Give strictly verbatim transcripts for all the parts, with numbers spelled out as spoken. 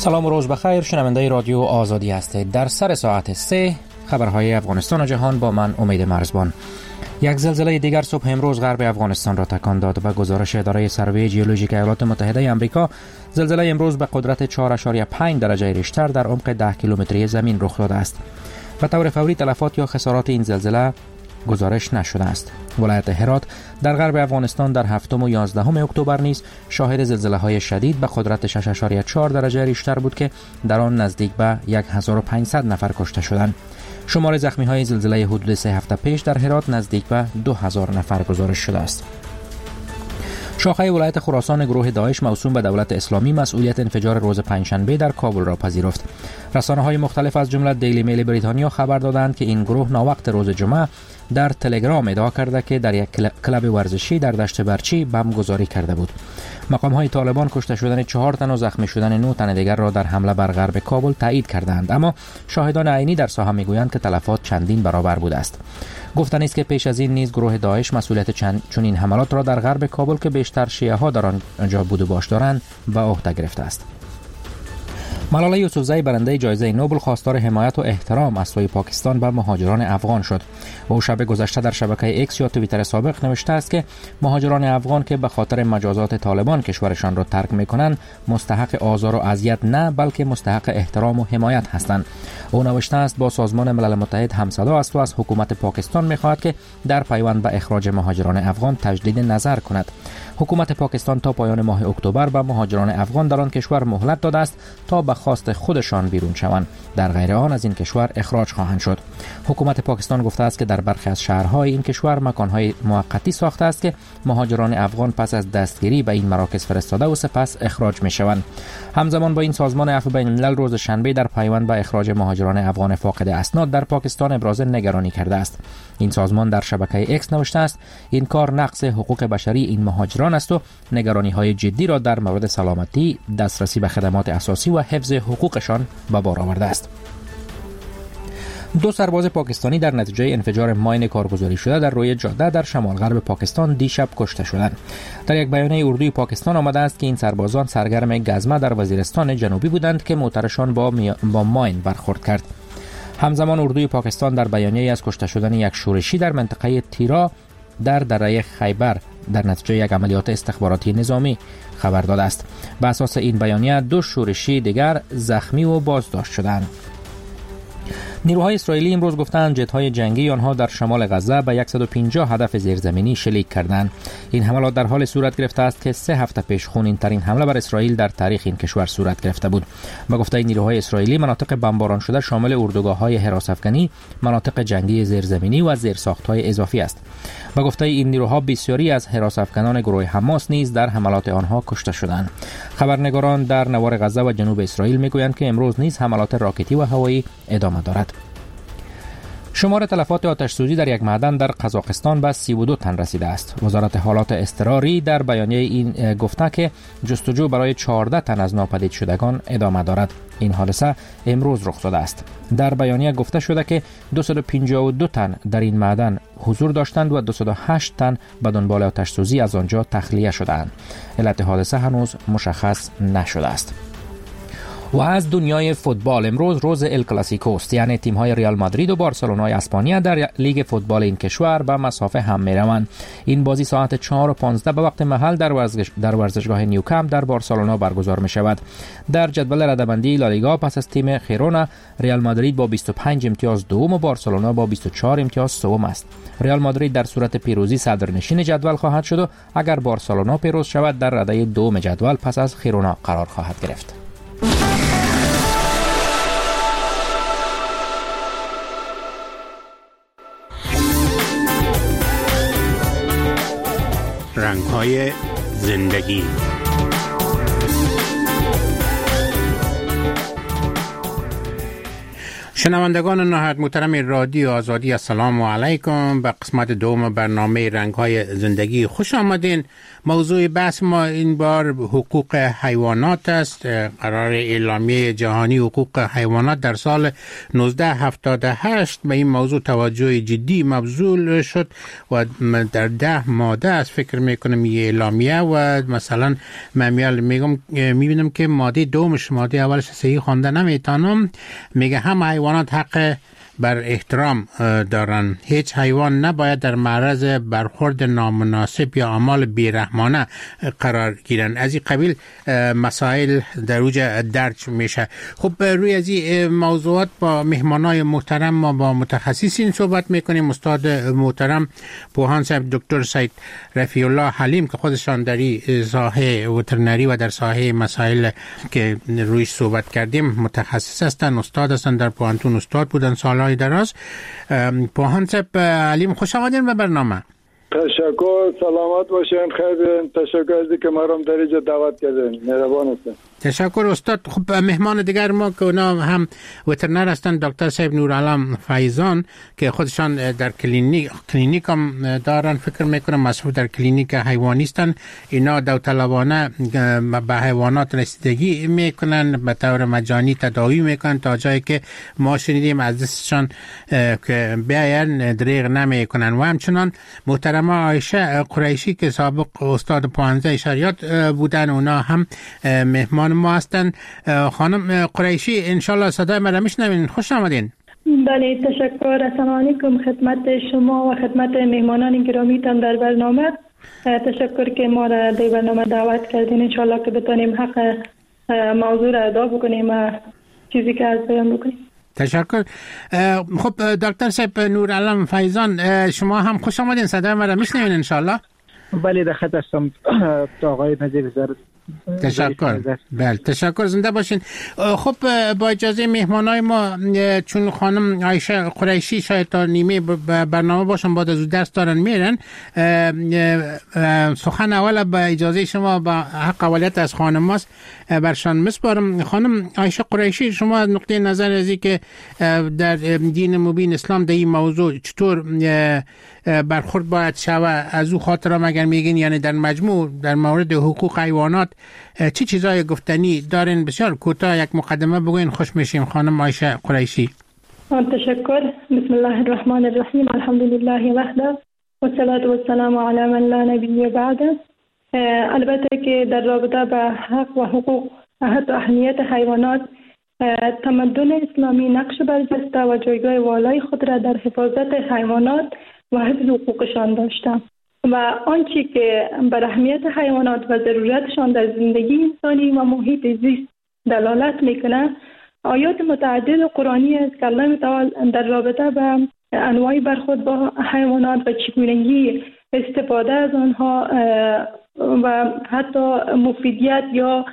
سلام و روز بخیر، شنونده رادیو آزادی هستید. در سر ساعت سه خبرهای افغانستان و جهان با من امید مرزبان. یک زلزله دیگر صبح امروز غرب افغانستان را تکان داد و گزارش اداره سروی ژئولوژیک ایالات متحده آمریکا زلزله امروز به قدرت چهار ممیز پنج درجه ریشتر در عمق ده کیلومتری زمین رخ داده است. به طور فوری تلفات یا خسارات این زلزله گزارش نشده است. ولایت هرات در غرب افغانستان در هفتم و یازدهم اکتبر نیز شاهد زلزله‌های شدید به قدرت شش ممیز چهار درجه ریشتر بود که در آن نزدیک به هزار و پانصد نفر کشته شدند. شمار زخمی‌های زلزله حدود سه هفته پیش در هرات نزدیک به دو هزار نفر گزارش شده است. شاخه ولایت خراسان گروه داعش موسوم به دولت اسلامی مسئولیت انفجار روز پنجشنبه در کابل را پذیرفت. رسانه‌های مختلف از جمله دیلی میل بریتانیا خبر دادند که این گروه ناوقت روز جمعه در تلگرام ادعا کرده که در یک کلاب ورزشی در دشت برچی بم گذاری کرده بود. مقام‌های طالبان کشته شدن چهار تن و زخمی شدن نه تن دیگر را در حمله بر غرب کابل تایید کردند، اما شاهدان عینی در ساحه میگویند که تلفات چندین برابر بوده است. گفتنی است که پیش از این نیز گروه داعش مسئولیت چنین حملات را در غرب کابل که بیشتر شیعه ها در آنجا بود و باش دارند به عهده گرفته است. ملاله یوسفزئی برنده جایزه نوبل خواستار حمایت و احترام از سوی پاکستان به مهاجران افغان شد. او شب گذشته در شبکه ایکس یا توییتر سابق نوشته است که مهاجران افغان که به خاطر مجازات طالبان کشورشان را ترک می‌کنند مستحق آزار و اذیت نه بلکه مستحق احترام و حمایت هستند. او نوشته است با سازمان ملل متحد همصدا است و از حکومت پاکستان می‌خواهد که در پیوند به اخراج مهاجران افغان تجدید نظر کند. حکومت پاکستان تا پایان ماه اکتبر به مهاجران افغان در آن کشور مهلت داده است تا به خواست خودشان بیرون شوند، در غیر آن از این کشور اخراج خواهند شد. حکومت پاکستان گفته است که در برخی از شهرهای این کشور مکانهای موقتی ساخته است که مهاجران افغان پس از دستگیری به این مراکز فرستاده و سپس اخراج می‌شوند. همزمان با این سازمان عفو بین الملل روز شنبه در پیوند به اخراج مهاجران افغان فاقد اسناد در پاکستان ابراز نگرانی کرده است. این سازمان در شبکه ایکس نوشته است این کار نقض حقوق بشری این مهاجران است و نگرانی‌های جدی را در مورد سلامتی، دسترسی به خدمات اساسی و حفظ حقوقشان به بار آورده است. دو سرباز پاکستانی در نتیجه انفجار ماین کارگزاری شده در روی جاده در شمال غرب پاکستان دیشب کشته شدند. در یک بیانیه اردوی پاکستان آمده است که این سربازان سرگرم گزمه در وزیرستان جنوبی بودند که موترشان با, می... با ماین برخورد کرد. همزمان اردوی پاکستان در بیانیه از کشته شدن یک شورشی در منطقه تیرا در دره خیبر در نتیجه یک عملیات استخباراتی نظامی خبر داده است. به اساس این بیانیه دو شورشی دیگر زخمی و بازداشت شدند. نیروهای اسرائیلی امروز گفتند جت‌های جنگی آنها در شمال غزه به صد و پنجاه هدف زیرزمینی شلیک کردند. این حملات در حال صورت گرفته است که سه هفته پیش خونین‌ترین حمله بر اسرائیل در تاریخ این کشور صورت گرفته بود. با گفته نیروهای اسرائیلی مناطق بمباران شده شامل اردوگاه‌های حراس افغانی، مناطق جنگی زیرزمینی و زیرساخت‌های اضافی است. با گفته این نیروها بسیاری از حراس افغانان گروه حماس نیز در حملات آنها کشته شدند. خبرنگاران در نوار غزه و جنوب اسرائیل میگویند که امروز نیز حملات راکتی و هوایی ادامه دارد. شمار تلفات آتش سوزی در یک معدن در قزاقستان به سی و دو تن رسیده است. وزارت حالات اضطراری در بیانیه این گفته که جستجو برای چهارده تن از ناپدید شدگان ادامه دارد. این حادثه امروز رخ داده است. در بیانیه گفته شده که دویست و پنجاه و دو تن در این معدن حضور داشتند و دویست و هشت تن به دنبال آتش سوزی از آنجا تخلیه شدند. علت حادثه هنوز مشخص نشده است. و از دنیای فوتبال امروز روز ال کلاسیکوست، یعنی تیم‌های ریال مادرید و بارسلونای اسپانیا در لیگ فوتبال این کشور به مسافه هم می‌روند. این بازی ساعت چهار و پانزده به وقت محل در ورزش در ورزشگاه نیوکامپ در بارسلونا برگزار می‌شود. در جدول رده‌بندی لالیگا پس از تیم خیرونا، ریال مادرید با بیست و پنج امتیاز دوم و بارسلونا با بیست و چهار امتیاز سوم است. ریال مادرید در صورت پیروزی صدرنشین جدول خواهد شد و اگر بارسلونا پیروز شود در رده دوم جدول پس از خیرونا قرار خواهد گرفت. رنگ‌های زندگی. شنوندگان نهایت محترم رادیو آزادی، السلام علیکم. به قسمت دوم برنامه رنگ‌های زندگی خوش آمدین. موضوع بحث ما این بار حقوق حیوانات است. قرار اعلامیه جهانی حقوق حیوانات در سال نوزده هفتاد و هشت به این موضوع توجه جدی مبذول شد و در ده ماده است فکر میکنم این اعلامیه. و مثلا من میگم میبینم که ماده دومش، ماده اولش صحیح خوانده نمیتونم، میگه هم حیوانات حق بر احترام دارن. هیچ حیوان نباید در معرض برخورد نامناسب یا اعمال بیرحمانه قرار گیرن. از این قبیل مسائل در اوج درج میشه. خب روی از این موضوعات با مهمانای محترم ما با متخصصین صحبت میکنیم. استاد محترم پوهان صاحب دکتر سید رفیع الله حلیم که خودشان در این ساحه وترنری و در ساحه مسائل که رویش صحبت کردیم متخصص هستند، استاد هستند، در پوهنتون استاد بودن سال دراز. پوهان صاحب علیم خوش آمدین به برنامه. تشکر، سلامت باشین، خیلی تشکر از اینکه ما رو در اینجا دعوت کردین. مهربان هستین. تشکر استاد. خب مهمان دیگر ما که اونا هم وترنر هستند، دکتر صاحب نورعالم فیضان که خودشان در کلینیک کلینیک هم دارن، فکر میکنم مصروف در کلینیک حیوانی هستند. اینا داوطلبانه به حیوانات رسیدگی میکنن، به طور مجانی تداوی میکنن تا جایی که ما شنیدیم از دستشان که بیاین دریغ نمیکنن. و همچنان محترمه عایشه قریشی که سابق استاد پانزده شریعت بودن، اونا هم مهمان ما هستن. خانم قریشی انشالله صدای مرا میشنوین. خوش آمدین. بله تشکر. السلام علیکم خدمت شما و خدمت مهمانان گرامیتان در برنامه. تشکر که ما را در برنامه دعوت کردین. انشالله که بتونیم حق موضوع را ادا بکنیم و چیزی که از بیان بکنیم. تشکر. خب دکتر صاحب نورعالم فیضان شما هم خوش آمدین. صدای مرا میشنوین انشالله؟ بله در خط هستم آقای نظیر زرد. تشکر. بله تشکر، زنده باشین. خب با اجازه مهمانای ما، چون خانم عایشه قریشی شاید تا نیمه برنامه باشن، بعد از درس دارن میرن، سخن اول با اجازه شما با حق اولیت از خانم ماست برشان مسپارم. خانم عایشه قریشی، شما از نقطه نظر از این که در دین مبین اسلام در این موضوع چطور برخورد باید شود، از او خاطر اگر میگین، یعنی در مجموع در مورد حقوق حیوانات چی چیزای گفتنی دارین؟ بسیار کوتاه یک مقدمه بگوین، خوش میشیم. خانم عایشه قریشی. تشکر. بسم الله الرحمن الرحیم. الحمد لله وحده والصلاة والسلام علی من لا نبی بعده. البته که در رابطه به حق و حقوق حتی اهمیت حیوانات، تمدن اسلامی نقش برجسته و جایگاه والای خود را در حفاظت حیوانات و حفظ حقوقشان داشته و آنچه که بر اهمیت حیوانات و ضرورتشان در زندگی انسانی و محیط زیست دلالت میکنه، آیات متعدد قرآنی است که الله تعالی در رابطه به انواع برخورد با حیوانات و چگونگی استفاده از آنها و حتی مفیدیت یا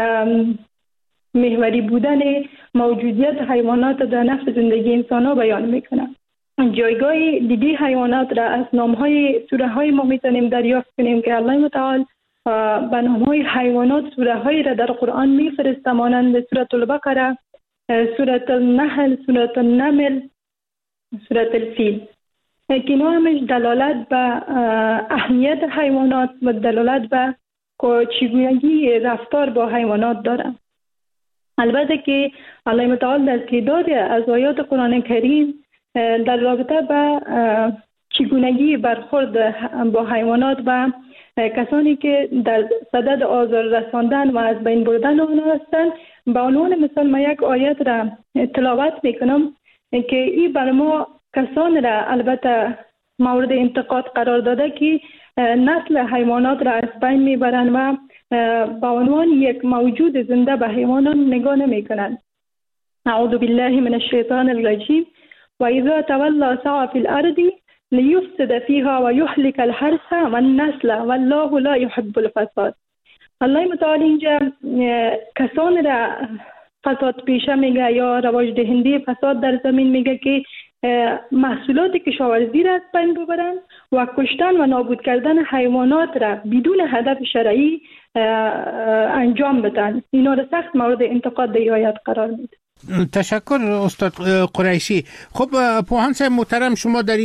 محوری بودن موجودیت حیوانات در نفع زندگی انسان‌ها بیان میکنه. جایگاه دیگه حیوانات را از نام‌های سوره‌های ما میتونیم دریافت کنیم که الله متعال به نام‌های حیوانات سوره‌هایی را در قرآن میفرسته، مانند سوره البقره، سوره النحل، سوره النمل، سوره الفیل، که اینا همش دلالت به اهمیت حیوانات و دلالت به چگونگی رفتار با حیوانات داره. البته که الله متعال در تعداد از آیات قرآن کریم در رابطه با چگونگی برخورد با حیوانات و کسانی که در صدد آزار رساندن و از بین بردن آنها هستند، به عنوان مثال ما یک آیت را تلاوت میکنم که این بر ما کسان را البته مورد انتقاد قرار داده که نسل حیوانات را از بین میبرند و به عنوان یک موجود زنده به حیوانات نگاه نمیکنند. اعوذ بالله من الشیطان الرجیم. و اذا تولى سعى في الارض لیفسد فیها و یهلک الحرث والنسل والله لا يحب الفساد. الله متعال اینجا کسان را فساد پیشه میگه یا رواج دهنده فساد در زمین میگه که محصولات کشاورزی را از بین ببرند و کشتن و نابود کردن حیوانات را بدون هدف شرعی انجام بدن. اینا را سخت مورد انتقاد در آیات قرار میده. تشکر استاد قریشی. خب پوهان صاحب محترم، شما در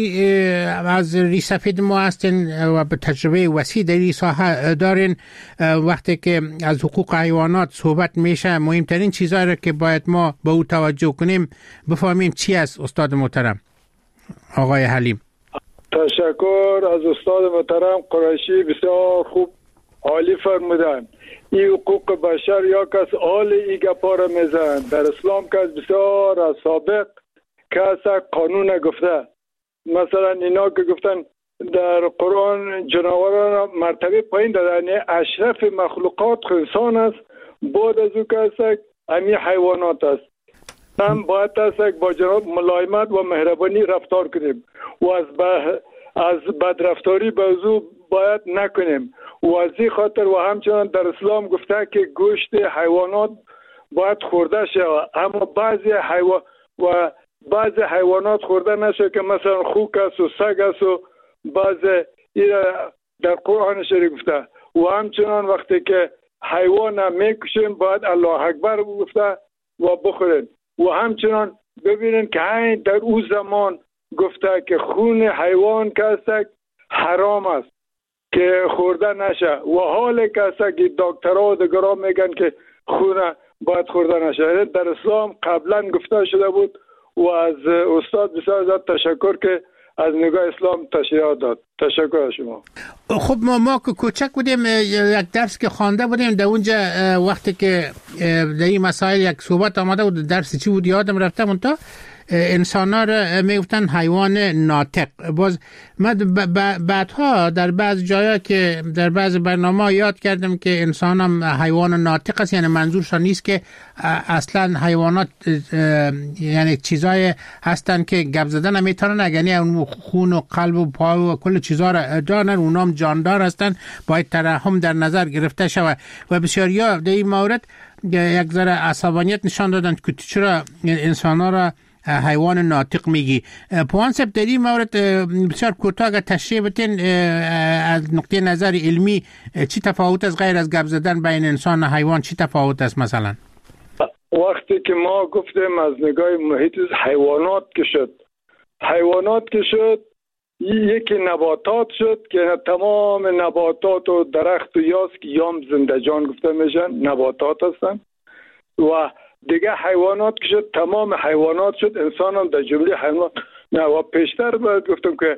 از ریسفید ما هستین و به تجربه وسیع در این ساحه دارین. وقتی که از حقوق حیوانات صحبت میشه مهمترین چیزایی را که باید ما به او توجه کنیم بفهمیم چی است استاد محترم آقای حلیم؟ تشکر از استاد محترم قریشی، بسیار خوب عالی فرمودن. این حقوق بشر یا کس حال ای گپا را میزن در اسلام کس بسیار از سابق کس قانون گفته. مثلا اینا که گفتن در قرآن جناوران مرتبه پایین دادن، اشرف مخلوقات انسان است، بعد از او کس امی حیوانات است. هم باید است با جناب ملایمت و مهربانی رفتار کنیم و از به از بدرفتاری به او باید نکنیم و از این خاطر و همچنان در اسلام گفته که گوشت حیوانات باید خورده شود، اما بعضی حیوان و بعضی حیوانات خورده نشه که مثلا خوک است و سگ است و بعضی در قرآن شریف گفته. و همچنان وقتی که حیوان میکشیم باید الله اکبر گفته و بخورید. و همچنان ببینید که این در او زمان گفته که خون حیوان که حرام است که خورده نشه و حال که دکترها و دگرها میگن که خون باید خورده نشه. در اسلام قبلا گفته شده بود و از استاد بسیار زیاد تشکر که از نگاه اسلام تشریح داد. تشکر از شما. خب ما ما که کوچک بودیم یک درس که خوانده بودیم در اونجا وقتی که در این مسائل یک صحبت آمده بود، درس چی بود یادم رفته، منتها انسان ها را میگفتن حیوان ناطق. باز من بعدها در بعض جایا که در بعض برنامه یاد کردم که انسان هم حیوان ناطق است، یعنی منظورشان نیست که اصلا حیوانات یعنی چیزای هستن که گپ زدن نمیتونن، یعنی اون خون و قلب و پا و کل چیزا را دارن، اونام جاندار هستن، باید ترحم در نظر گرفته شود. و بسیاریا در این مورد یک ذره عصبانیت نشان دادن که چرا انسان ها را حیوان ناطق میگی. پوان صاحب در این مورد بسیار کوتاه اگر تشریح بتین از نقطه نظر علمی چی تفاوت از غیر از گپ زدن بین انسان و حیوان چی تفاوت است؟ مثلا وقتی که ما گفتیم از نگاه محیط حیوانات که شد حیوانات که شد یکی نباتات شد که تمام نباتات و درخت و یاس که یام زنده جان گفته میشن نباتات هستن و دیگه حیوانات که شد تمام حیوانات شد، انسان هم در جمله حیوانات. نه و پیشتر باید گفتم که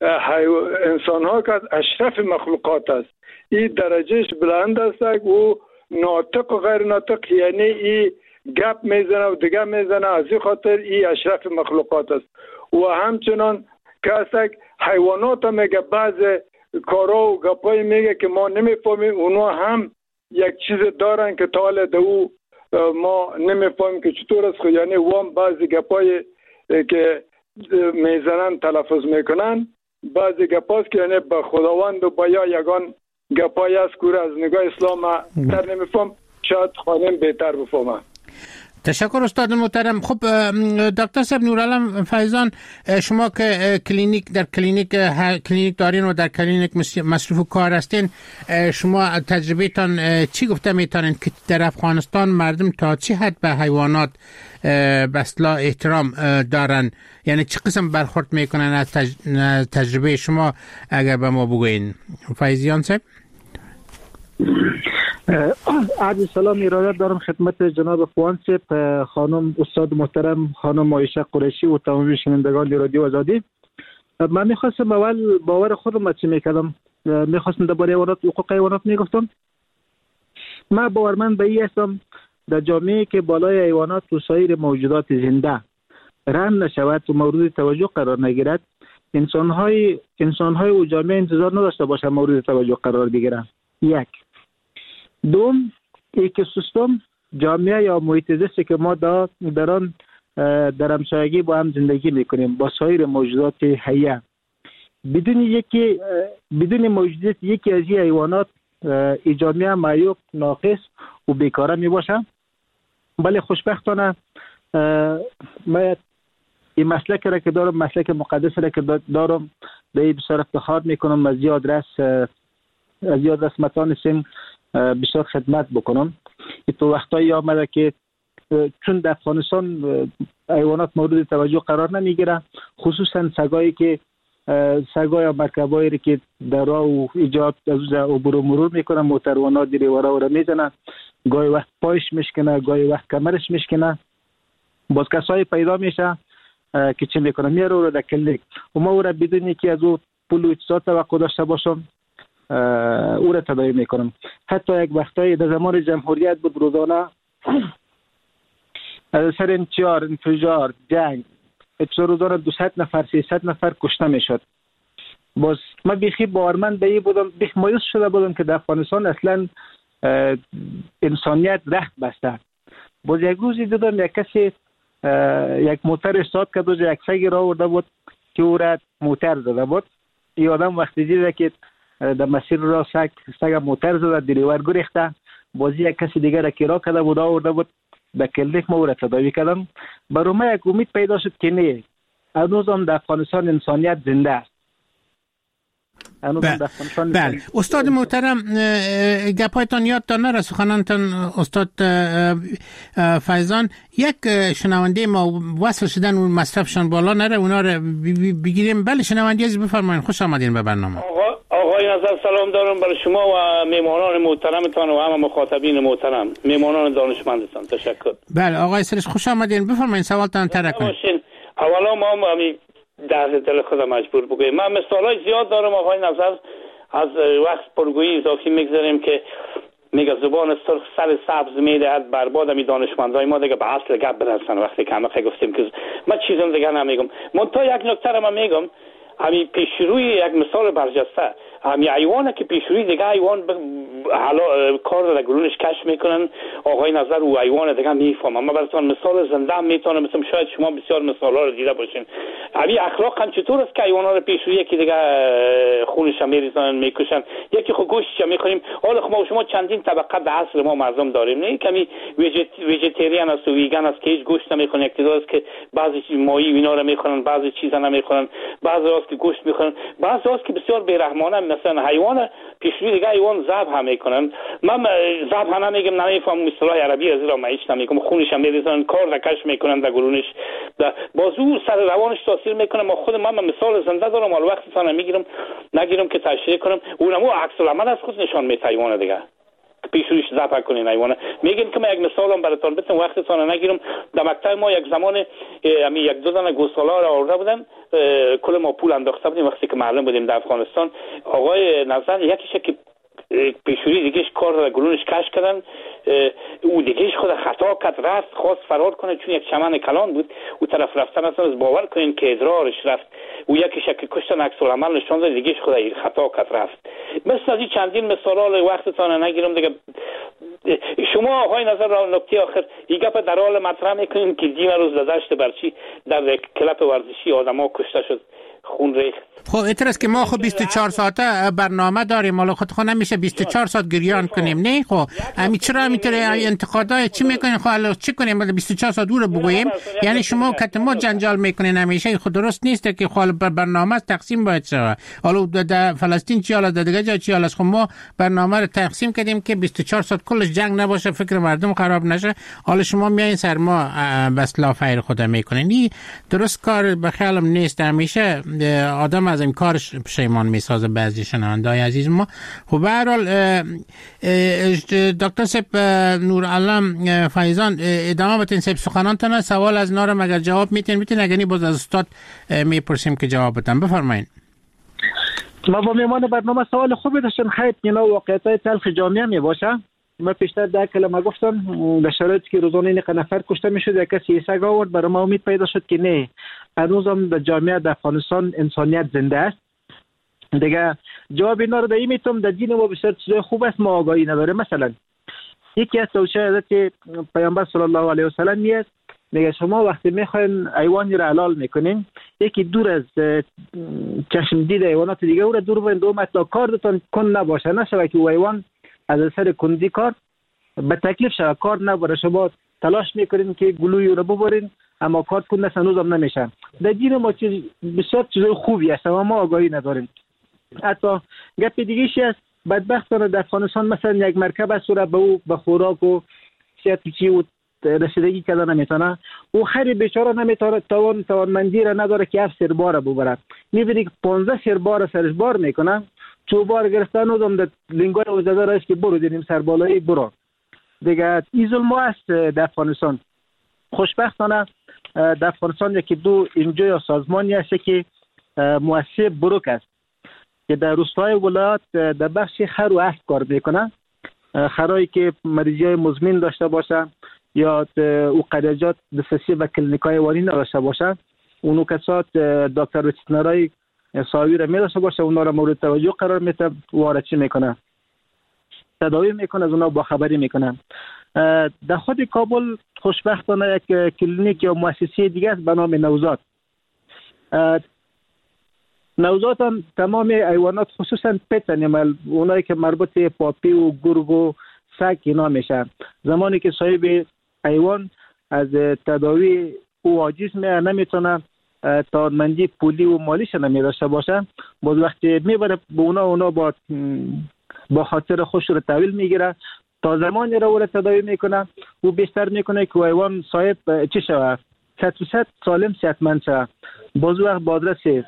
انسان ها که از اشرف مخلوقات است، این درجهش بلند است و ناطق و غیر ناطق یعنی این گپ میزنه و دیگه میزنه، از این خاطر این اشرف مخلوقات است. و همچنان که حیوانات هم میگه بعض کارا و گپای میگه که ما نمیفهمیم، اونا هم یک چیز دارن که تاله دو ما نمیفهمیم که چطور است. یعنی وام بعضی گپای که میزنن تلفظ میکنن، بعضی گپاست که یعنی به خداوند و با یا یگان گپای است که از نگاه اسلام تر نمیفهم، شاید خانم بهتر بفهمه. تشکر استاد محترم. خب دکتر صاحب نورعالم فیضان، شما که کلینیک در کلینیک کلینیک دارین و در کلینیک مصروف کار هستین، شما تجربه تان چی گفته میتونین که در افغانستان مردم تا چه حد به حیوانات به اصطلاح احترام دارن، یعنی چه قسم برخورد میکنن از تجربه شما اگر به ما بگوین؟ فیضیان صاحب. عرض سلام ارادت دارم خدمت جناب پوان صاحب، خانم استاد محترم خانم عایشه قریشی و تمامی شنوندگان رادیو آزادی. من میخواستم اول باور خودم چی میکردم، میخواستم درباره حیوانات حقوق حیوانات میگفتم. من باورمند به این هستم در جامعه که بالای حیوانات و سایر موجودات زنده رحم نشود و مورد توجه قرار نگیرد، انسان‌های انسان‌های و جامعه انتظار نداشته باشه مورد توجه قرار بگیرند. یک. دوم، اکوسیستم جامعه یا محیط زیستی که ما در آن در همسایگی با هم زندگی میکنیم با سایر موجودات حیه، بدون یکی بدون موجودیت یکی از این حیوانات این جامعه معیوب، ناقص و بیکاره میباشه. ولی خوشبختانه من این مسلک را که دارم، مسلک مقدس را که دارم، به این بسیار افتخار میکنم. از یاد رس از یاد رس متانستیم بسیار خدمت بکنم. تو وقتایی آمده که چون در افغانستان حیوانات مورد توجه قرار نمیگیره، خصوصا سگایی که سگای مرکبایی که در راه و ایجاد از عبور و مرور میکنن، موتروان‌ها دیره ورا ورا میزنن، گاهی وقت پایش میشکنه، گاهی وقت کمرش میشکنه. باز کسایی پیدا میشه که چه میکنه، میاره او را در کلینیک و ما او را بدونی که از او پول و اجزا توقع داشته باشم او را تداوی میکنم. حتی یک وقتایی در زمان جمهوریت بود روزانه سر انفجار انفجار جنگ ابتدا روزانه دویست نفر سیصد نفر کشته میشد. باز من بیخی باورمند به این بودم، بیخ مایوس شده بودم که در افغانستان اصلا انسانیت رخت بسته. باز یک روزی دیدم یک کسی یک موتر استاد که دوز یک سگی را آورده بود که او را موتر زده بود. این آدم وقتی دیده که در مسیر را سگ سگ موتر زده دریور گریخته، بازی یک کسی دیگر را که را کرده بود آورده بود به کلینیک ما او را تداوی کردم. برای ما یک امید پیدا شد که نه، هنوز هم در افغانستان انسانیت زنده است. بله بله استاد محترم، گپایتان یادتان نره، سخنانتان استاد فیضان. یک شنونده ما وصل شدن و مصرفشان بالا نره، اونا رو بگیریم. بله شنونده عزیز بفرمایید، خوش آمدین به برنامه. آقا آقای نظر سلام دارم برای شما و میمانان محترمتان و همه مخاطبین محترم، میمانان دانشمندتان. تشکر. بله آقای سرش خوش آمدین، بفرمایید سوالتان طرح کنید. اولا ما هم در دل خودم مجبور بگویم، من مثالای زیاد دارم آقای نظر. از وقت پرگویی اضافی میگذاریم که میگه زبان سرخ سر سبز میدهد برباد. می دانشمندای ما دیگه به اصل گپ برسن. وقتی که همه گفتیم که من چیزم دیگه نمیگم، من تا یک نکته رو من میگم. همین پیشروی یک مثال برجسته، همین حیوانه که پیشروی دیگه حیوان ب... حالا کار در گلونش کشف میکنن آقای نظر و حیوان دیگه میفهمن. من براتون مثال زنده هم میتونم، مثلا شاید شما بسیار مثالا رو دیده باشین. همین اخلاق هم چطور است که حیونا رو پیشروی که دیگه خونش هم میریزن میکشن، یکی خو گوشتش میخوریم. حالا ما شما چندین طبقه در عصر ما مردم داریم، نه کمی ویژیت ویژیتریان است و ویگن است که هیچ گوشت نمیخورن، اقتدار است که بعضی ماهی اینا رو میخورن، بعضی چیزا نمیخورن، بعضی است که گوشت میخورن، بعضی است که بسیار بیرحمانه مثلا حیوان پیشروی دیگه حیوان ذبح هم میکنن. من ذبح هم نمیگم، نمیفهمم اصطلاح عربی از را مایش نمیگم، خونش هم میریزن، کار دکش میکنن در گلونش، بازو سر روانش تاثیر میکنه. ما خود من مثال زنده دارم، حال وقتی تا نمیگیرم نگیرم که تشریح کنم، اونمو عکس العمل از خود نشان میده حیوان دیگه پیشرویش ذبح کنین حیوانه. میگم که من یک مثالم براتون بزنم وقتتون نگیرم. در مکتب ما یک زمان امی یک دو دانه گوسالا را آورده بودن، کل ما پول انداخته بودیم وقتی که معلم بودیم در افغانستان. آقای نظر یکیش که پیشوری دیگهش کار را گلونش کش کردن، او دیگهش خود خطا کرد، رفت خواست فرار کنه چون یک چمن کلان بود او طرف رفتن اصلا از باور کنین که ادرارش رفت. او یکیش که کشتن عکس العمل نشون داد، دیگهش خود خطا کرد رفت. مثل از این چندین مثالا وقتتان نگیرم دیگه. شما آقای نظر را نکته آخر این گپ در حال مطرح میکنین که دیم روز در دشت برچی در کلپ ورزشی آدم‌ها کشته شد، خون ریخت. خب اعتراض که ما خب بیست و چهار ساعته برنامه داریم، حالا خود خود نمیشه بیست و چهار ساعت گریان کنیم. نه خب همین چرا همینطوری انتقادای چی میکنین؟ خب حالا چی کنیم بیست و چهار ساعت دور بگوییم؟ یعنی شما کتما جنجال میکنین همیشه، خود درست نیست که خال برنامه تقسیم باید شه. حالا در فلسطین چی حالا در دیگه جا چی حالا، خب ما برنامه رو تقسیم کردیم که بیست و چهار ساعت کلش جنگ نباشه، فکر مردم خراب نشه. حالا شما میایین سر ما بس لا فیر خود میکنین. این درست کار به خیالم نیست. همیشه آدم از این کارش پشیمان میسازه. بعضی شنونده‌های عزیز ما خب به هر حال دکتر سپ نورعالم فیضان ادامه بتین سپ سخنانتون. سوال از نارم اگر جواب میتین میتین، اگر نی باز از استاد میپرسیم که جواب بدن. بفرمایید. ما با میمان برنامه سوال خوبی داشتن. خیلی اینا واقعیت‌های تلخ جامعه می باشه. ما پیشتر در کلمه گفتم در شرایطی که روزانه این نفر کشته میشد یک کسی سگ آورد، برای ما امید پیدا شد که نه، هنوز هم در جامعه در افغانستان انسانیت زنده است. دیگه جواب اینا رو دهی میتونم در دین ما بسیار چیزای خوب است، ما آگاهی نداره. مثلا یکی از توصیه حضرت پیامبر صلی الله علیه و سلم میاد، میگه شما وقتی میخواین حیوانی را حلال میکنین، یکی دور از چشم دید حیوانات دیگه او را دور بین، دو متر کارتون کن نباشه، نشه که حیوان از اثر کندی کار به تکلیف شده کار نبره. شما تلاش میکنین که گلوی رو ببرین اما کار کن نشه، هنوزم نمیشه. در دین ما چیز بسیار چیزای خوبی است اما ما آگاهی نداریم. حتی گپ دیگه شی است، بدبختانه در افغانستان مثلا یک مرکب است را به او به خوراک و سیاتیچی و رسیدگی کرده نمیتونه، او خری بیچاره نمیتونه، توان توانمندی را نداره که هفت سر بار ببره. میبینی که پانزده سر بار سرش بار میکنه، چوبار گرفتن و در لنگای او زده راست که برو دیدیم سر بالایی برو دیگه. این ظلم است در افغانستان. خوشبختانه در افغانستان یکی دو اینجا یا سازمانی هست که مؤسسه بروک است که در روستای ولایت در بخش خر و اسب کار میکنه. خرایی که مریضی مزمن داشته باشه یا او قریجات دسترسی و کلینیکای وانی نداشته باشه، اونو کسات دکتر وترینری ساوی را میداشته باشه، اونا را مورد توجه قرار میده، وارچی میکنه، تداوی میکنه، از اونا با خبری میکنه. در خود کابل خوشبختانه یک کلینیک یا مؤسسه دیگه است به نام نوزاد. نوزاد هم تمام حیوانات خصوصا پت انیمال، اونایی که مربوط به پاپی و گرگ و سگ اینا میشن، زمانی که صاحب حیوان از تداوی او عاجز میشه، نمیتونه توانمندی پولی و مالیش نمیداشته باشه، باز وقتی میبره به اونا اونا با با خاطر خوش رو تحویل میگیره تا زمانی رو رو تداوی میکنه و بیشتر میکنه که حیوان صاحب چی شود صد درصد سالم صحتمند شود. باز وقت بادرس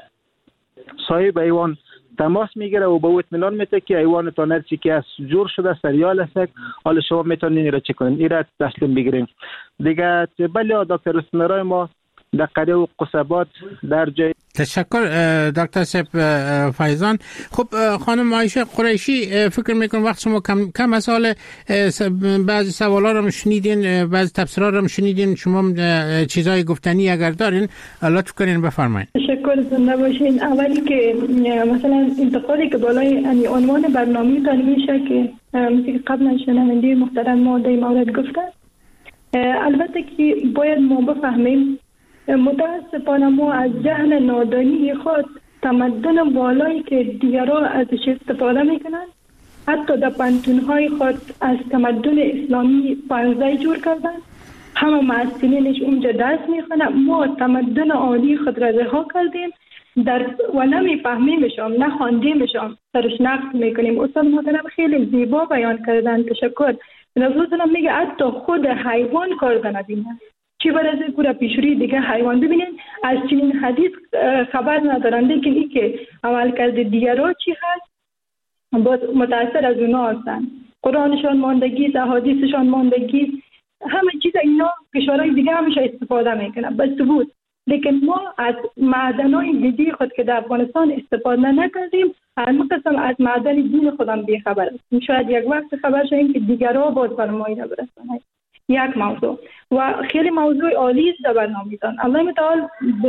صاحب حیوان تماس میگیره و به او اطمینان میده که حیوان تا هر چی که از جور شده سریال است، حالا شما میتونین این را چه کنین، این را تسلیم بگیرین دیگه. بله دکتر رسنرای ما در قریه و قصبات در جای. تشکر دکتر سیب فیضان. خب خانم عایشه قریشی، فکر میکنم وقت شما کم کم از حال بعضی سوالا رو شنیدین، بعضی تفسیرها رو شنیدین، شما چیزای گفتنی اگر دارین لطف کنین بفرمایید. تشکر، زنده باشین. اولی که مثلا انتقادی که بالای یعنی عنوان برنامه تان میشه که مثل قبلا شنونده محترم ما در مورد گفتن، البته که باید ما بفهمیم متاسفانه ما از جهل نادانی خود تمدن بالایی که دیگران ازش استفاده میکنن، حتی در پانتونهای خود از تمدن اسلامی پانزه جور کردن، همه معصومینش اونجا درس میخونن. ما تمدن عالی خود را رها کردیم در و نمیفهمیمشم، نخواندیمشم، سرش نقد میکنیم. استاد محترم خیلی زیبا بیان کردن، تشکر. نظرم میگه حتی خود حیوان کار ندیدن، چی برای پورا پیشوری دیگه حیوان. ببینید از چنین حدیث خبر ندارن، لیکن این که عمل کرده دیگران چی هست باز متاثر از اونا هستن. قرآنشان ماندگی، احادیثشان ماندگی، همه چیز اینا کشورهای دیگه همیشه استفاده میکنن به ثبوت. لیکن ما از معدنهای دیدی خود که در افغانستان استفاده نکردیم، همقسم از معدن دین خودم بیخبر هستیم. شاید یک وقت خبر شدیم که دیگران باز برمایی نبرسن. یک موضوع و خیلی موضوع عالی است در برنامه‌تان. الله تعالی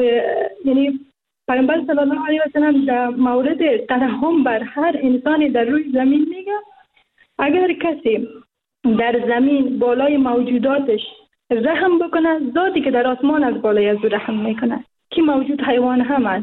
یعنی پیامبر صلی الله علیه و سلم در مورد ترحم بر هر انسانی در روی زمین میگه اگر کسی در زمین بالای موجوداتش رحم بکنه، ذاتی که در آسمان از بالای از رحم میکنه که موجود حیوان هم است.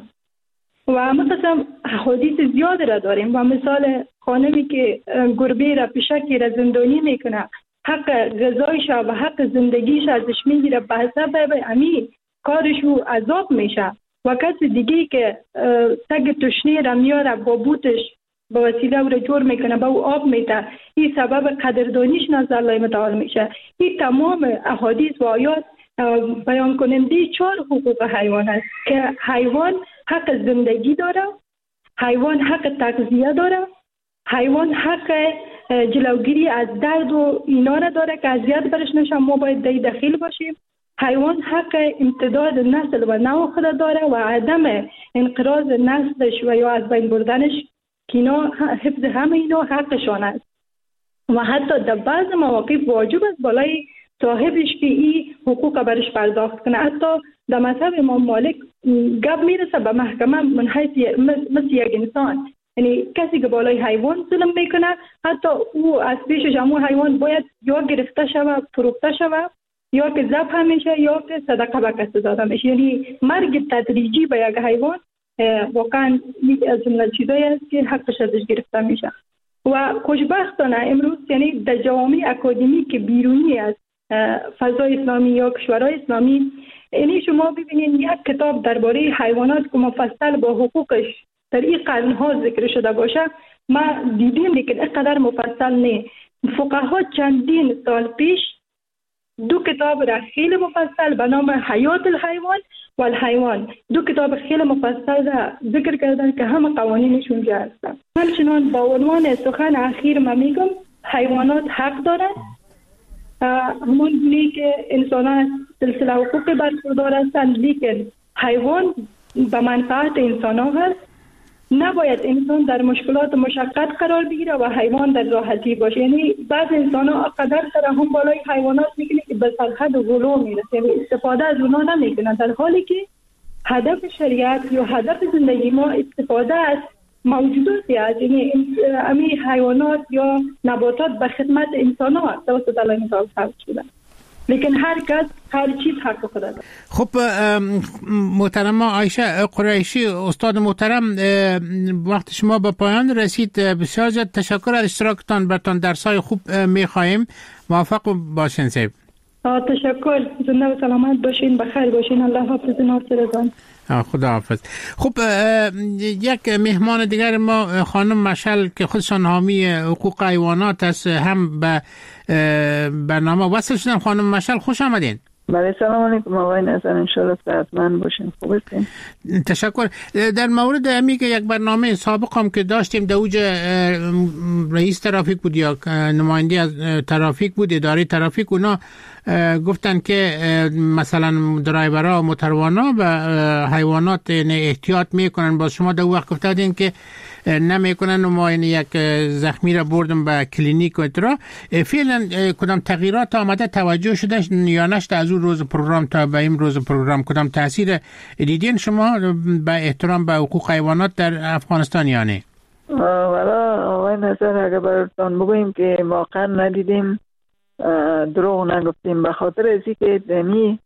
و مثلا حدیث زیاد را داریم و مثال خانمی که گربه را پشکی را زندانی میکنه، حق غذایش و حق زندگیش ازش میگیره، به حساب امی کارش و عذاب میشه. و کسی دیگه که تگ تشنه را میاره با بوتش با وسیله او را جور میکنه، با او آب میده، این سبب قدردانیش نزد الله متعال میشه. این تمام احادیث و آیات بیان کننده چهار حقوق حیوان است که حیوان حق زندگی داره، حیوان حق تغذیه داره، حیوان حق جلوگیری از درد و اینا را داره که اذیت برش نشه، ما باید در دخیل باشیم. حیوان حق امتداد نسل و نوع خود داره و عدم انقراض نسلش و یا از بین بردنش که اینا حفظ همه اینا حقشان است. و حتی در بعض مواقف واجب است بالای صاحبش که این حقوق برش پرداخت کنه. حتی در مذهب امام مالک گپ میرسه به محکمه من حیث مثل یک انسان، یعنی کسی که بالای حیوان ظلم میکنه حتی او از پیشش همون حیوان باید یا گرفته شود، فروخته شود، یا که ذبح میشه یا که صدقه به کسی داده میشه. یعنی مرگ تدریجی به یک حیوان واقعا یک از جمله چیزایی است که حقش ازش گرفته میشه. و خوشبختانه امروز یعنی در جوامع اکادمیک بیرونی از فضای اسلامی یا کشورهای اسلامی، یعنی شما ببینید یک کتاب درباره حیوانات که مفصل با حقوقش در این قرنها ذکر شده باشه ما دیدیم، لیکن اینقدر مفصل نه. فقها چندین سال پیش دو کتاب را خیلی مفصل به نام حیات الحیوان و الحیوان، دو کتاب خیلی مفصل را ذکر کردن که همه قوانینشون جا هستن. همچنان با عنوان سخن اخیر ما میگم حیوانات حق دارن، همون گونه که انسانان سلسله حقوق برخوردار هستند، لیکن حیوان به منفعت انسان ها هست. نباید انسان در مشکلات و مشقت قرار بگیره و حیوان در راحتی باشه. یعنی بعض انسان ها قدر ترحم بالای حیوانات میکنه که به سرحد غلو میرسه، یعنی استفاده از اونها نمیکنن، در حالی که هدف شریعت یا هدف زندگی ما استفاده از موجوداتی است، یعنی امی حیوانات یا نباتات به خدمت انسان ها توسط الله تعالی خلق شدن. لیکن هر کس هر چیز حق خود داره. خب محترم عایشه قریشی، استاد محترم، وقت شما به پایان رسید. بسیار زیاد تشکر از اشتراکتان، برتان درسای خوب میخواهیم. موفق باشین صاحب. تشکر، زنده و سلامت باشین، بخیر باشین. الله حافظ ناصرتان. خدا حافظ. خب یک مهمان دیگر ما خانم مشعل که خودشان حامی حقوق حیوانات است، هم به برنامه وصل شدن. خانم مشعل خوش آمدین. بله سلام علیکم آقای نظر، انشالله صحتمند باشین. خوب هستین؟ تشکر. در مورد امی که یک برنامه سابق هم که داشتیم دوج رئیس ترافیک بود یا نماینده از ترافیک بود، اداره ترافیک، اونا گفتن که مثلا درایورها و موتروانا به حیوانات احتیاط میکنن. باز شما دو وقت گفتادین که نمیکنن و ما یک زخمی را بردم به کلینیک و اترا. فعلا کدام تغییرات آمده توجه شده یا نشده از اون روز پروگرام تا به این روز پروگرام؟ کدام تاثیر دیدین شما به احترام به حقوق حیوانات در افغانستان یا نه؟ والا آقای نظر اگر براتون بگویم که واقعا ندیدیم، دروغ نگفتیم، به خاطر ازی که دمی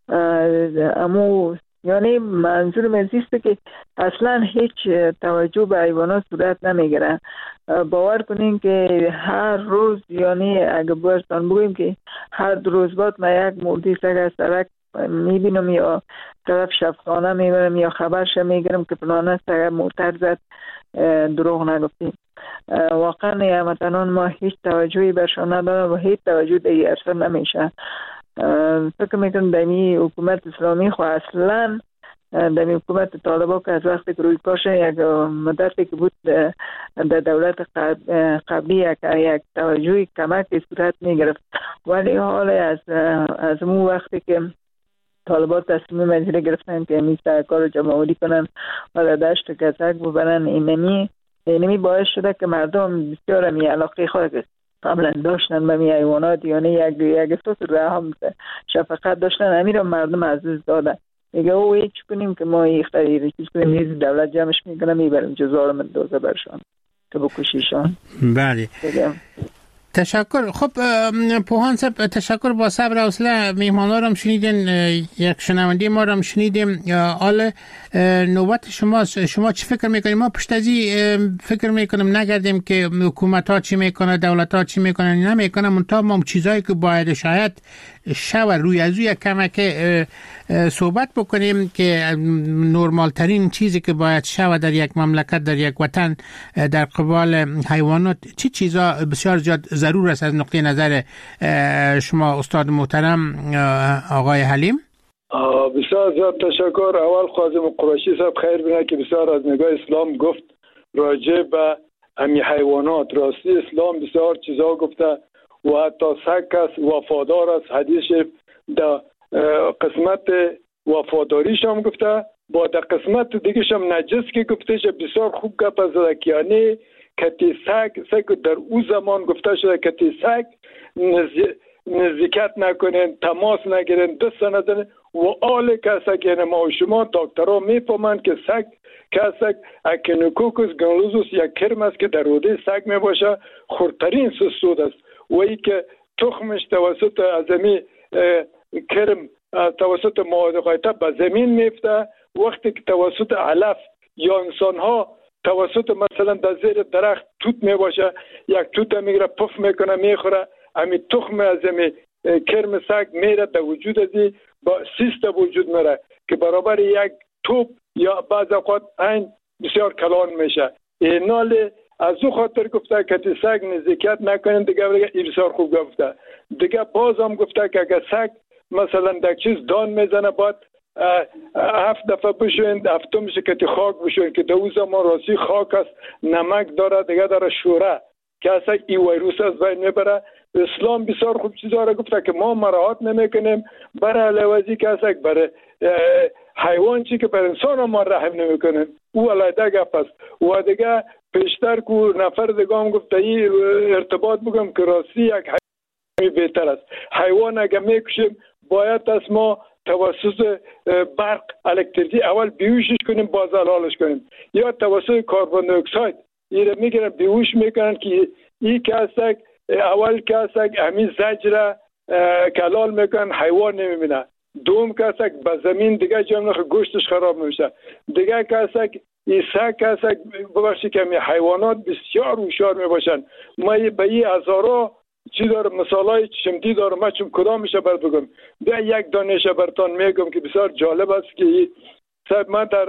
امو یعنی منظور مزیسته که اصلا هیچ توجه به حیوانات صورت نمیگیره. باور کنین که هر روز، یعنی اگه براتون بگویم که هر دو روز بعد من یک مردی سگ از سرک میبینم یا طرف شفخانه میبرم یا خبرش میگیرم که پلانه سگ موتر زد. دروغ نگفتیم. واقعا یا هموطنان ما هیچ توجهی برشان ندارم و هیچ توجه دیگه ارسل نمیشه. فکر میکنم دمی حکومت اسلامی خو اصلا دمی حکومت طالبا که از وقتی که روی کارش یک مدتی که بود در دولت قبلی یک یک توجهی کمک صورت میگرفت، ولی حال از از مو وقتی که طالبان تصمیم مجری گرفتن که میسته کار جمعوری کنن و در دشت کسک ببرن، اینمی اینمی باعث شده که مردم بسیار می علاقه خود قبلا داشتن به می حیوانات، یعنی یک یک احساس رحم شفقت داشتن، امیر مردم عزیز دادن. میگه او هیچ کنیم که ما اختیاری چیز کنیم، نیز دولت جمعش میکنه میبریم جزار من دوزه برشان که بکشیشان. بله تشکر. خب پوهان صاحب تشکر، با صبر و حوصله میهمانا رو هم شنیدین، یک شنونده ما رو هم شنیدیم. حالا نوبت شماست. شما چی فکر میکنیم؟ ما پشت از این فکر میکنیم نگردیم که حکومت ها چی میکنه، دولت ها چی میکنن، نمیکنه، منتها ما چیزایی که باید شاید شو روی از یک کمک صحبت بکنیم که نرمال ترین چیزی که باید شو در یک مملکت، در یک وطن در قبال حیوانات چی چیزا بسیار زیاد ضرور است از نقطه نظر شما استاد محترم آقای حلیم؟ بسیار زیاد تشکر. اول خواستم قریشی صاحب خیر بینه که بسیار از نگاه اسلام گفت راجع به امی حیوانات. راستی اسلام بسیار چیزا گفته و حتی سگ کس وفادار است. حدیث در قسمت وفاداریش هم گفته، با در قسمت دیگه هم نجس که گفتهش بسیار خوب گپ است که یعنی کتی سگ سگ در او زمان گفته شده کتی سگ نزدیکت نکنین، تماس نگیرین، دست ندارین و آل کسک. یعنی ما و شما دکترها میفهمند که سگ کسک اکینوکوکوس گنلوزوس یک کرم است که در روده سگ میباشه، خردترین سسود است و ای که تخمش توسط ازمی کرم توسط مواد غایطه به زمین میفته، وقتی که توسط علف یا انسان ها توسط مثلا در زیر درخت توت میباشه، یک توت میگیره پف میکنه میخوره، امی تخم از امی کرم سگ میره در وجود ازی با سیست وجود میره که برابر یک توپ یا بعض اوقات این بسیار کلان میشه. اینال از او خاطر گفته که سگ نزدیکت نکنین دیگه. بگه این بسیار خوب گفته. دیگه باز هم گفته که اگه سگ مثلا در چیز دان میزنه باید هفت دفعه بشوین، هفتمش که خاک بشوین که دو زمان راستی خاک است، نمک داره، دیگه داره شوره که اصلا این ویروس از بین میبره. اسلام بسیار خوب چیزا را گفته که ما مراعات نمیکنیم برای علاوه که اصلا برای حیوان چی که بر انسان ما رحم نمیکنیم، او علیده گپ است. و دیگه پیشتر که نفر دیگه هم گفته این ارتباط بگم که راستی یک حیوان بهتر است. حیوان اگه میکشیم باید از ما توسط برق الکتریکی اول بیهوشش کنیم باز حلالش کنیم، یا توسط کربن دی اکساید این رو میگیرن بیهوش میکنن که این کسک اول کسک همین زجر کلال میکنن حیوان نمیبینه، دوم کسک به زمین دیگه جمع گوشتش خراب میشه، دیگه کسک این سه کسک ببخشید که حیوانات بسیار هوشیار میباشن. ما به این هزارا چی دارم مثالای چشمدی دارم، من چون کدام میشه بر بگم ده یک دانش برتان میگم که بسیار جالب است که صاحب من در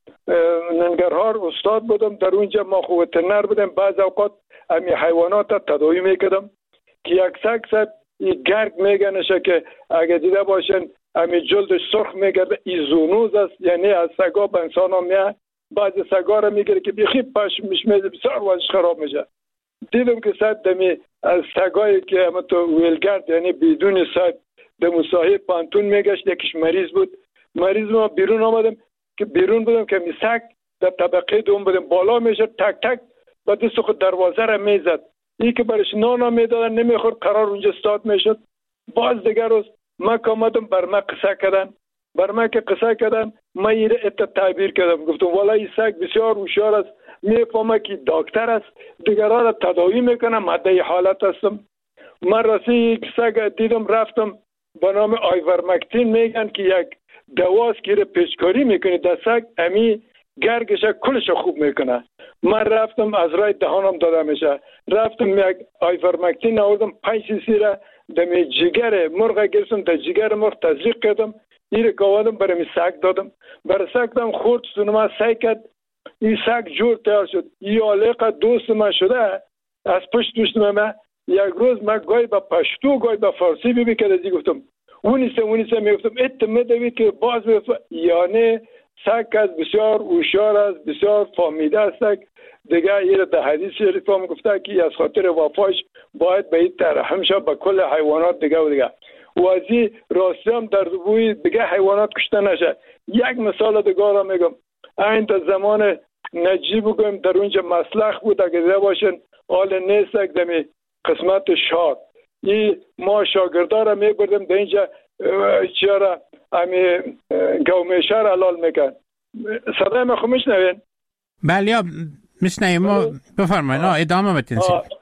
ننگرهار استاد بودم، در اونجا ما خو وترنر بودم، بعض اوقات امی حیوانات تداوی میکردم که یک سگ صاحب این گرگ میگنشه که اگه دیده باشن امی جلدش سرخ میگرده این زونوز است، یعنی از سگا به انسان ها میه، بعض سگا را میگیره که بخی پشم میشمیده بسیار وزش خراب میشه. دیدم که صاحب دمی از سگایی که همه تو ویلگرد یعنی بدون صاحب دمو صاحب پانتون میگشت، یکیش مریض بود، مریض ما بیرون آمدم که بیرون بودم که می سگ در طبقه دوم بودم بالا میشه تک تک و دست خود دروازه را میزد، این که برش نانا میدادن نمیخورد قرار اونجا استاد میشد. باز دیگر روز من کامدم بر من قصه کردن، بر من که قصه کردن من این را تعبیر کردم، گفتم والا این سگ بسیار هوشیار است، میفهمه که دکتر است، دیگران را تداوی میکنم، ماده حالت هستم. من راستی یک سگ دیدم رفتم به نام آیورمکتین میگن که یک دواست که پیچکاری میکنه در سگ امی گرگش کلش خوب میکنه. من رفتم از رای دهانم داده میشه، رفتم یک آیورمکتین آوردم پنج سی را دمی جگر مرغ گرفتم، در جگر مرغ تزریق کردم، این رو کاوادم برای سگ دادم، برای سگ دادم خورد سونما سعی کرد این سگ جور تیار شد. این علاقه دوست من شده از پشت دوست من. یک روز من گاهی به پشتو گاهی به فارسی ببی که رزی گفتم اونیسه اونیسه میگفتم اتمه دوید که باز میگفتم یعنی سگ از بسیار هوشیار است، بسیار فهمیده است. دیگه این در حدیث شریف هم گفته که از خاطر وفاش باید به این ترحم شد به کل حیوانات دیگه و دیگه و از این راستی هم در بوی دیگه حیوانات کشته نشه. یک مثال دیگه را میگم، این در زمان نجیب بگویم در اونجا مسلخ بود، اگه دیده باشن آل نیست دمی قسمت شاد این ما شاگرده را میبردیم در اینجا چرا امی گومیشه را حلال میکن. صدای ما خوب میشنوین؟ بله میشنویم، ما بفرمایید ادامه بدین.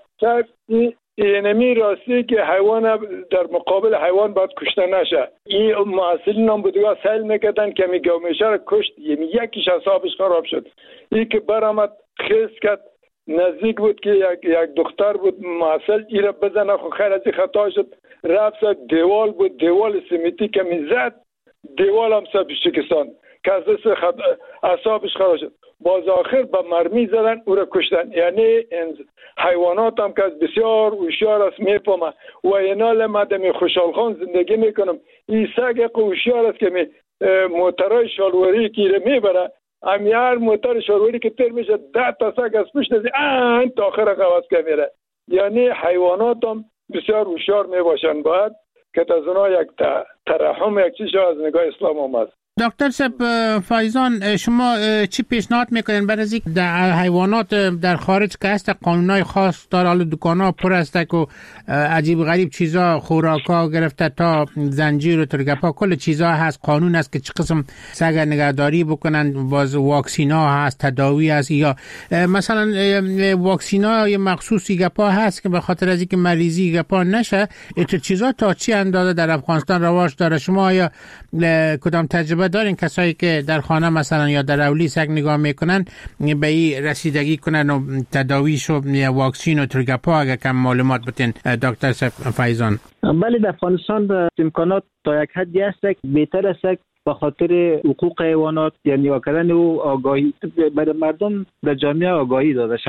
اینمی راستی که حیوان در مقابل حیوان باید کشته نشه. این محصلین هم بودگاه سیل میکردن که می گومیشه را کشت، یعنی یکیش حسابش خراب شد. این که برآمد خیز کرد، نزدیک بود که یک, یک دختر بود محصل این را بزنه، خو خیر از این خطا شد، رفت دیوال بود، دیوال سیمیتی که می زد دیوال هم سب شکستان که از حسابش خراب شد. باز آخر به مرمی زدن او را کشتن. یعنی حیوانات هم که از بسیار هوشیار است میفهمه و اینال مدام خوشحال خان زندگی میکنم. این سگ هوشیار است که می موترهای شالوری که را میبره، امی هر موتر شالوری که تر میشه ده تا سگ از پشت نزی این تا آخر قواز که میره. یعنی حیوانات هم بسیار هوشیار میباشن، باید که از اونا یک ترحم یک چیز از نگاه اسلام آمد. دکتر صاحب فایزان، شما چی پیشنهاد میکنین برای اینکه در حیوانات در خارج که هست قانونای خاص داره، حالا دکانا پر است که عجیب غریب چیزا خوراکا گرفته تا زنجیر و ترگپا کل چیزا هست، قانون است که چه قسم سگ نگهداری بکنن، باز واکسینا هست، تداوی هست، یا مثلا واکسینای مخصوصی گپا هست که به خاطر از اینکه مریضی گپا نشه. این چیزا تا چی اندازه در افغانستان رواج داره؟ شما یا کدام تجربه دارین کسایی که در خانه مثلا یا در اولی سگ نگاه میکنن به این رسیدگی کنن و تداویش و واکسین و ترگپا؟ اگر کم معلومات بتین دکتر فایزان. بله، در افغانستان امکانات تا یک حدی هست که بهتر است به خاطر حقوق حیوانات یعنی واکردن و آگاهی برای مردم در جامعه آگاهی داده شود.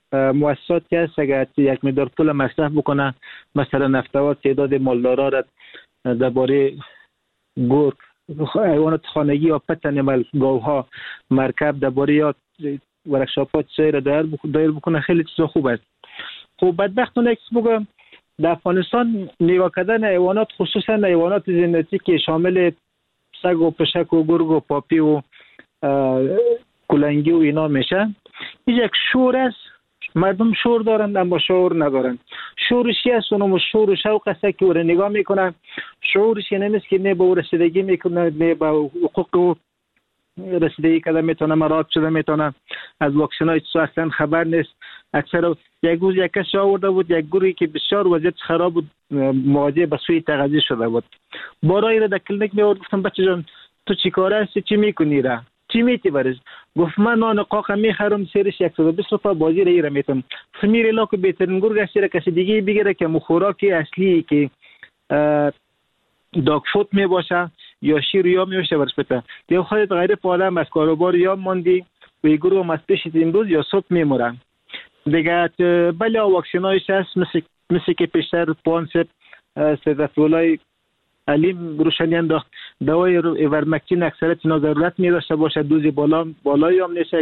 مؤسساتی هست اگر یک مقدار پول مصرف بکنه، مثلا نفتوات تعداد مالدارا را درباره گرگ، حیوانات خانگی یا پتن مل گاوها، مرکب درباره یا ورکشاپات سیر دایر بکنه، خیلی چیزا خوب است. خب بدبختانه یک بگم در افغانستان نگاه کردن حیوانات، خصوصا حیوانات زینتی که شامل سگ و پشک و گرگ و پاپی و کلنگی و اینا میشه، این یک شور است. مردم شور دارند اما شعور ندارند. شورش است، اونم شور و شوق است که او را نگاه میکنن. شعورش این نیست که نه به او رسیدگی میکنه، نه به حقوق او رسیدگی کده میتونه، مراد شده میتونه، از واکسن های چیزا اصلا خبر نیست. اکثر یک روز یک کسی آورده بود یک گروهی که بسیار وضعیت خراب بود، مواجه به سوی تغذیه شده بود. بارایی را در کلینیک می آورد، گفتم بچه جان تو چی کار هستی، چی میکنی را، چی میتی برش؟ گفت من نان قاقه میخرم، سیرش صد و بیست روپیه بازی را ایره میتم. فمیری لاکو بهترین گرگ است را کسی دیگه بگیره که مخوراک اصلی که داگ فوت می باشه یا شیر یا می باشه برش بته. یا خودت غیر پادم از کاروبار یا ماندی و این گروه هم از پیش امروز یا صبح می مرن. دیگه بله واکسین هایش هست، مثل, مثل که پیشتر پانسپ سیدفولای علیم روشنی انداخت. دوای ورمکتین اکثرت اینا ضرورت می داشته باشه، دوزی بالا بالایی هم نیست،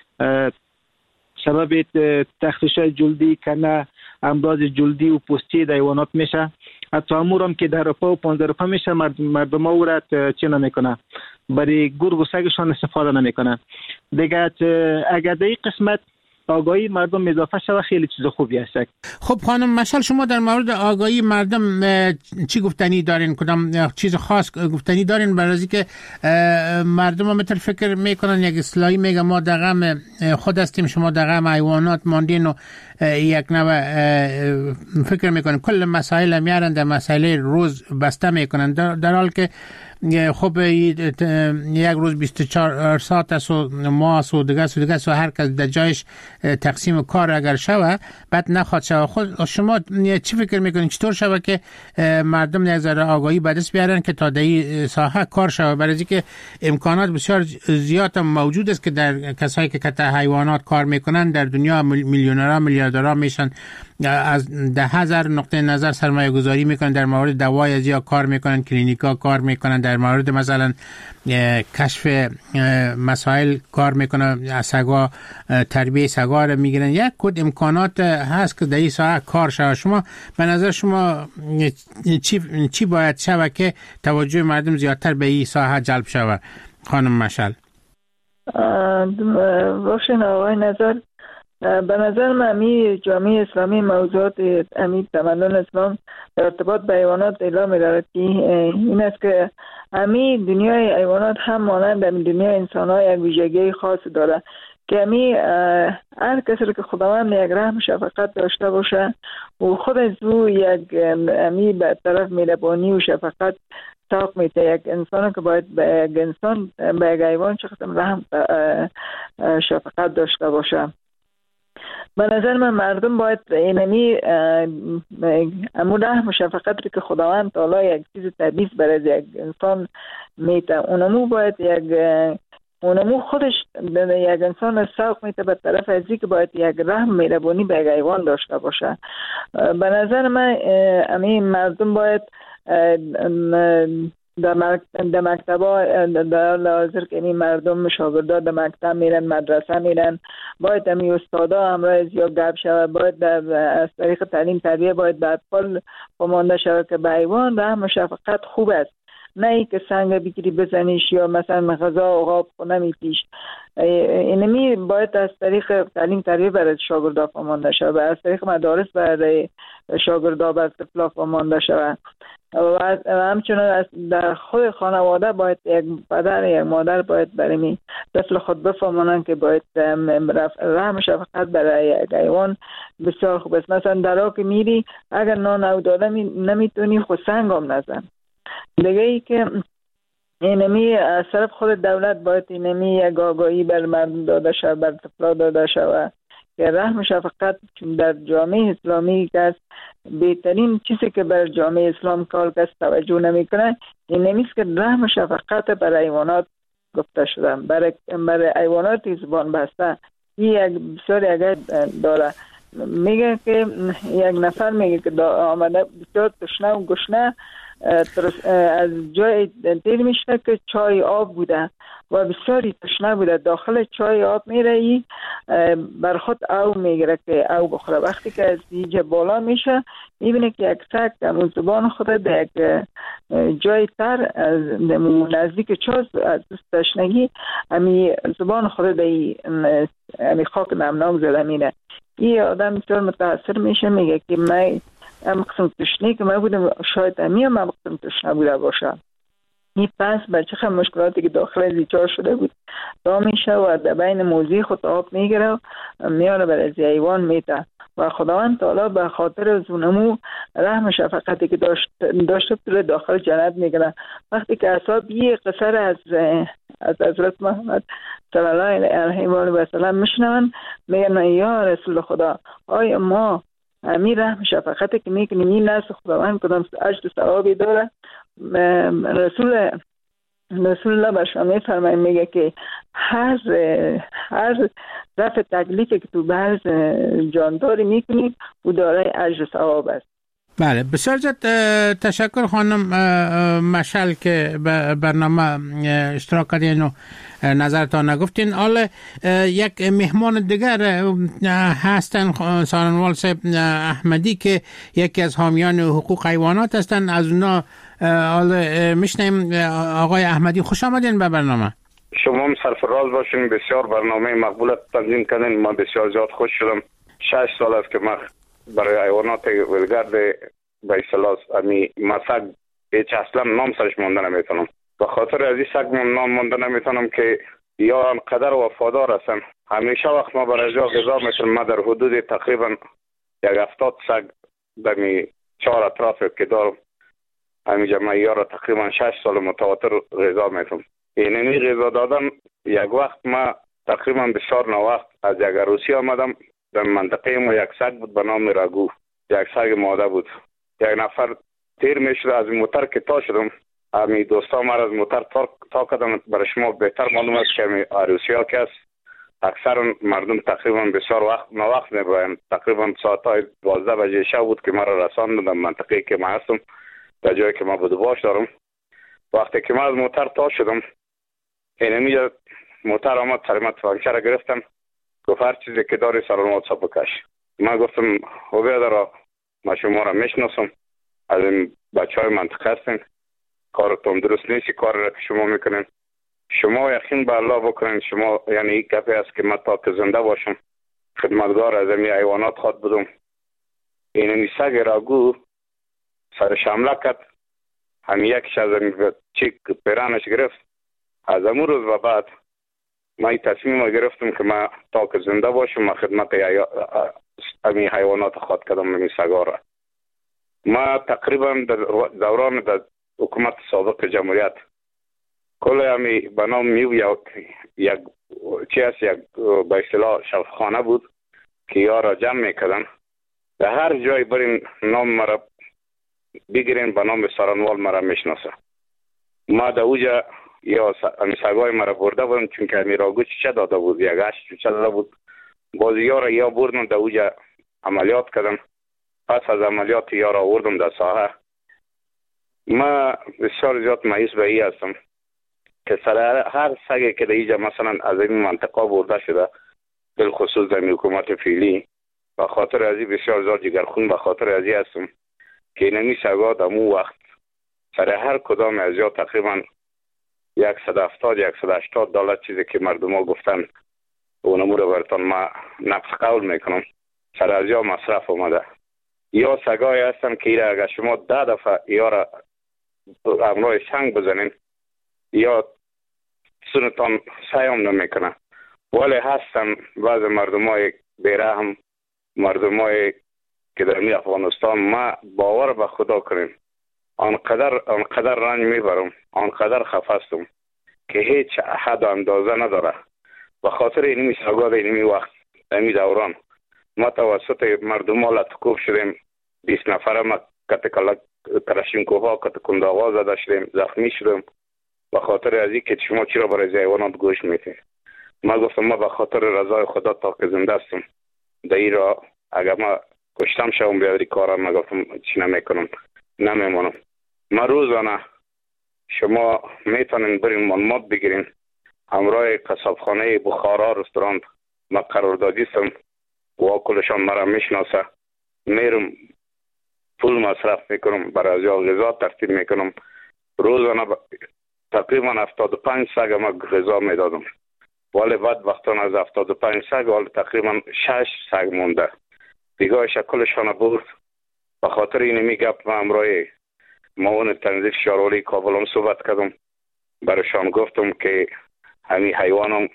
سبب تخریش جلدی کنه، امراض جلدی و پوستی در حیوانات میشه. حتی امور هم که در روپا و پانزده روپا میشه، مردم ها او را چی نمیکنه، برای گرگ و سگشان استفاده نمیکنه. دیگه اگر در این قسمت آگاهی مردم اضافه شده خیلی چیز خوبی است. خب خانم مشعل، شما در مورد آگاهی مردم چی گفتنی دارین؟ کدام چیز خاص گفتنی دارین؟ برای اینکه مردم هم مثل فکر میکنن یک اصلاحی میگه ما در غم خود هستیم، شما در غم حیوانات ماندین و یک نوع فکر میکنن کل مسائل میارن در مسائل روز بسته میکنن، در حال که خب یک روز بیست و چهار ساعت است و ماه و دیگه است و دیگه است و هر کس در جایش تقسیم کار اگر شوه بعد نخواد شوه. خود شما چی فکر میکنین چطور شوه که مردم یک ذره آگاهی به دست بیارن که تا در این ساحه کار شوه؟ برای اینکه امکانات بسیار زیاد موجود است که در کسایی که کته حیوانات کار میکنن در دنیا میلیونرها میلیاردرها میشن، از ده هزار نقطه نظر سرمایه گذاری میکنن، در مورد دوای از یا کار میکنن، کلینیکا کار میکنن، در مورد مثلا کشف مسائل کار میکنن، سگا تربیه سگا رو میگیرن. یک کد امکانات هست که در این ساعت کار شود. شما به نظر شما چی چی باید شود که توجه مردم زیادتر به این ساعت جلب شود خانم مشعل؟ روشن آقای نظر، به نظر من امی جامعه اسلامی موضوعات امی تمدن اسلام در ارتباط به حیوانات اعلام می‌دارد که این است که امی دنیای حیوانات هم مانند امی دنیای انسان‌ها یک ویژگی خاص داره که امی هر کسی که خداوند یک رحم شفقت داشته باشه و خود از او یک امی به طرف مهربانی و شفقت ساق میته. یک انسان که باید به یک انسان به یک حیوان چقدر رحم شفقت داشته باشه. به نظر من مردم باید اینمی امون رحم و شفقت که خداوند تعالی یک چیز طبیعی برای یک انسان میته، اونمو باید یک اونمو خودش یک انسان سوق میته به طرف ازی که باید یک رحم مهربانی به یک حیوان داشته باشه. به نظر من امی مردم باید در مکتبا در لازر که این مردم شاگردا در مکتب میرن، مدرسه میرن، باید امی استادا همراه از یا گپ شود، باید در از طریق تعلیم تربیه باید به اطفال فهمانده شود که به حیوان رحم و شفقت خوب است، نه ای که سنگ بگیری بزنیش یا مثلا غذا عقاب نمیتیش. اینمی باید از طریق تعلیم تربیه برای شاگردا فهمانده شود، از طریق مدارس برای شاگردا برای طفلا فهمانده شود. و همچنان در خود خانواده باید یک پدر یک مادر باید برای طفل خود بفهمانند که باید رحم و شفقت برای یک حیوان بسیار خوب است. مثلا درا که میری اگر نان او داده نمیتونی خود سنگ هم نزن. دیگه ای که اینمی از طرف خود دولت باید اینمی یک آگاهی بر مردم داده شود، بر طفلا داده شود که رحم و شفقت در جامعه اسلامی که بهترین چیزی که بر جامعه اسلام کار کس توجه نمیکنه این نمیست که رحم و شفقت برای حیوانات گفته شده. برای برای حیوانات زبان بسته این یک بسیار یک داره. میگه که یک نفر میگه که آمده بسیار تشنه و گشنه از جای دیر میشه که چای آب بوده و بسیاری تشنه بوده، داخل چای آب میره ای بر خود او میگیره که او بخوره. وقتی که از اینجا بالا میشه میبینه که یک سگ اون زبان خود در یک جای تر از نزدیک چاز از تشنگی امی زبان خود در امی خاک نمناک زده میره. این آدم بسیار متاثر میشه، میگه که من ام قسم تشنه که من بودم شاید امی هم قسم تشنه بوده باشم. این پس بچه خم مشکلاتی که داخل از ایچار شده بود دا میشه و در بین موزی خود آب میگیره و میاره بر از ایوان میته و خداوند تعالی به خاطر زونمو رحم شفقتی که داشت داشته طول داخل جنت میگیره. وقتی که اصحاب یه قصر از از حضرت محمد صلی الله علیه و سلم میشنون میگن یا رسول خدا آیا ما امیر رحم شفقتی که میکنیم این نزد خداوند کدام اجر ثوابی داره؟ رسول رسول الله باشه میفرماید میگه که هر هر رفع تکلیفی که تو بعض جانداری میکنید او دارای اجر ثواب است. بله بسیار زیاد تشکر خانم مشعل که به برنامه اشتراک کردین و نظرتان نگفتین. حالا یک مهمان دیگر هستن سارنوال صاحب احمدی که یکی از حامیان حقوق حیوانات هستن. از اونا حالا میشنیم. آقای احمدی خوش آمدین به برنامه. شما هم سرفراز باشین، بسیار برنامه مقبول تنظیم کردین. ما بسیار زیاد خوش شدم. شش سال است که ما برای حیوانات ولگرد به اصطلاح امی مسک هیچ اصلا نام سرش مانده نمیتونم. به خاطر از این سگ نام مانده نمیتونم که یا انقدر وفادار هستن. همیشه وقت ما برای جا غذا میتونم، ما در حدود تقریبا یک هفتاد سگ دمی چهار اطراف که دارم همیشه ما یارا تقریبا شش سال متواتر غذا میتونم. اینمی غذا دادن یک وقت ما تقریبا بسیار نوقت از یک عروسی آمدم در منطقه ما یک سگ بود به نام راگو، یک سگ ماده بود. یک نفر تیر میشد از موتر که تا شدم امی دوستان مرا از موتر تا, تا کردم. برای شما بهتر معلوم است که امی عروسی ها که است اکثر مردم تقریبا بسیار وقت نوقت میبراین. تقریبا ساعت های دوازده بجه شب بود که مرا رساندن در منطقه که ما هستم در جایی که ما بدوباش دارم. وقتی که ما از موتر تا شدم اینمی موتر آمد سرمت فانکر گرفتم، گفت هر چیزی که داری سرانوال صاحب بکش. ما گفتم خوبه دارا ما شما را میشناسم، از این بچه های منطقه هستین، کارتون درست نیستی کار را که شما میکنین، شما یقین به الله بکنین. شما یعنی این گپی است که من تا که زنده باشم خدمتگار از این حیوانات خود بودم. این سگ راگو سرش حمله کرد، هم یکش از این چیک پیرانش گرفت. از امون روز و بعد ما این تصمیم گرفتم که ما تا که زنده باشم ما خدمت امی حیوانات خود کردم امی سگا را. ما تقریبا در دوران در حکومت سابق جمهوریت کل امی بنام میو یک یک چی است یک به اصطلاح شفاخانه بود که یارا جمع میکردن. در هر جای برین نام مرا بگیرین به نام سارنوال مرا میشناسه. ما در اوجا یا امی سگای مرا برده بودن چون که امی راگو چه داده بود، یک هشت چه داده بود. بازی یارا یا بردن در اوجا عملیات کردن. پس از عملیات یارا آوردم در ساحه. ما بسیار زیاد مایوس به این هستم که سر هر سگی که در اینجا مثلا از این منطقه برده شده بالخصوص در حکومت فعلی به خاطر از این بسیار زیاد جگرخون به خاطر از این هستم که اینمی سگا در مو وقت سر هر کدام از یا تقریبا صد و هفتاد صد و هشتاد دلار چیزی که مردم ها گفتن اونمو رو براتون ما نقص قول میکنم سر از یا مصرف اومده. یا سگای هستن که ایره اگر شما ده دفعه یا را امروی سنگ بزنین یا سنتان سایم نمیکنه. ولی هستن بعض مردم های بیرحم، مردم های که در می افغانستان ما باور به خدا کنیم آنقدر آنقدر رنج میبرم، آنقدر خفستم که هیچ حد و اندازه نداره. به خاطر اینمی سگا در اینمی وقت اینمی دوران ما توسط مردم ها لطکوب شدیم. بیست نفره ما کت کلاشینکوفا کت کنداغا زده شدیم، زخمی شدیم به خاطر از این که شما چرا برای حیوانات گوشت میتین. ما گفتم ما به خاطر رضای خدا تا که زنده هستم در این را اگر ما کشتم شوم بیادری کارم، ما گفتم چی نمیکنم، نمیمانم. ما روزانه شما میتونین برین معلومات بگیرین همراه قصابخانه بخارا رستوران ما قراردادیستم و کلشان مرا میشناسه. میرم پول مصرف میکنم، برای از غذا ترتیب میکنم. روزانه ب... تقریبا هفتاد و پنج سگ ما غذا میدادم، ولی بعد وقتان از هفتاد و پنج سگ ولی تقریبا شش سگ مونده دیگه شکلشان برد. به خاطر این میگپ ما همراه معاون تنظیف شهروالی کابل صحبت کردم، برایشان گفتم که همین حیوانم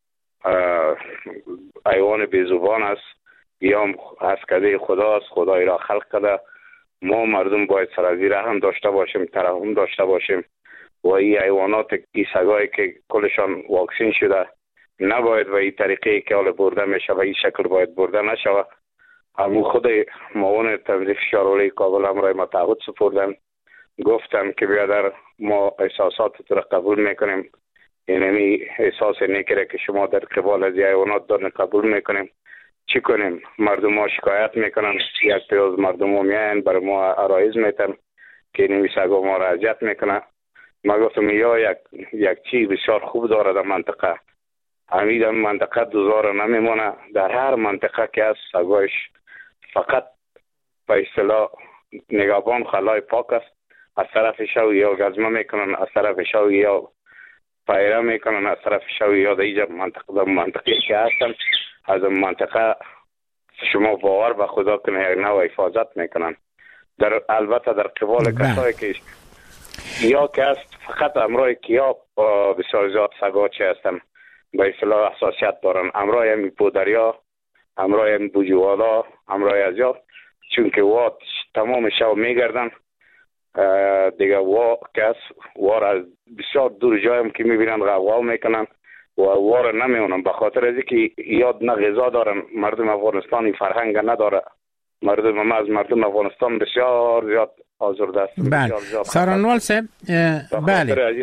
حیوان بیزبان است یا هستکده خداست، خدای را خلق کرده. ما مردم باید سرازی رحم داشته باشیم، ترحم داشته باشیم و این حیوانات این سگایی که کلشان واکسین شده نباید و این طریقی که حال برده میشه و این شکل باید برده نشوه. همون خود معاون تنظیف شهروالی کابل همراه ما تعهد سپردن، گفتن که بیادر ما احساسات تو را قبول میکنیم، یعنی احساس نیکره که شما در قبال از حیوانات دارین قبول میکنیم. چی کنیم؟ مردم ما شکایت میکنن، یک پیاز مردم ها میاین برای ما عرایز میتن که نمی سگا ما را اذیت میکنن. ما گفتم یا یک یک چی بسیار خوب داره در منطقه، همین در منطقه دوزار نمیمونه. در هر منطقه که از سگایش فقط به اصطلاح نگهبان خلای پاک است، از طرف شو یا گزمه میکنن، از طرف شو یا پایره میکنن، از طرف شو یا در اینجا منطقه در منطقه که هستن از منطقه شما باور به خدا کنه یک نوع حفاظت میکنن. در البته در قبال کسایی که یا که است فقط امرای کیا بسیار زیاد سگا چه هستن به اصطلاح حساسیت دارن، امرای همی پودریا، امرای همی بوجوالا، امرای از یا چون که وا تمام شو میگردن دیگه وا کس وار از بسیار دور جایم که میبینن غوغا میکنن و وار نمیونن به خاطر از که یاد نه غذا دارن. مردم افغانستانی فرهنگ نداره، مردم ما از مردم افغانستان بسیار زیاد آزرده است. بله سارنوال صاحب بله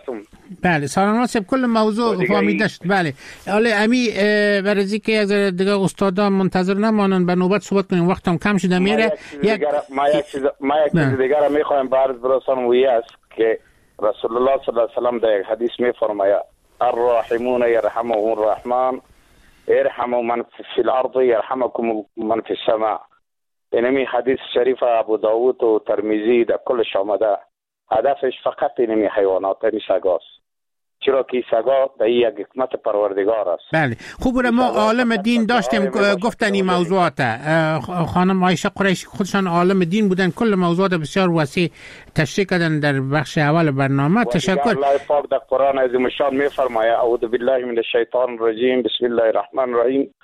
بله سارنوال صاحب کل موضوع فهمیده شد. بله حالا امی برای که از دیگه استادا منتظر نمانن به نوبت صحبت کنیم، وقتم کم شده میره. ما یک چیز ما یک چیز دیگه میخوایم برات برسانم و است که رسول الله صلی الله علیه و سلم در یک حدیث میفرماید الراحمون يرحمهم الرحمن ارحموا من في الارض يرحمكم من في السماء. اینمی حدیث شریف ابو داود و ترمذی در کلش آمده. هدفش فقط اینمی حیوانات اینمی سگاست، چرا که سگا در یک حکمت پروردگار است. بله خوب بود. ما عالم دین داشتیم گفتن این موضوعات، خانم عایشه قریشی خودشان عالم دین بودن، کل موضوعات بسیار وسیع تشریح کردن در بخش اول برنامه. تشکر. الله پاک در قرآن عظیم الشان میفرماید اعوذ بالله من الشیطان الرجیم بسم الله الرحمن الرحیم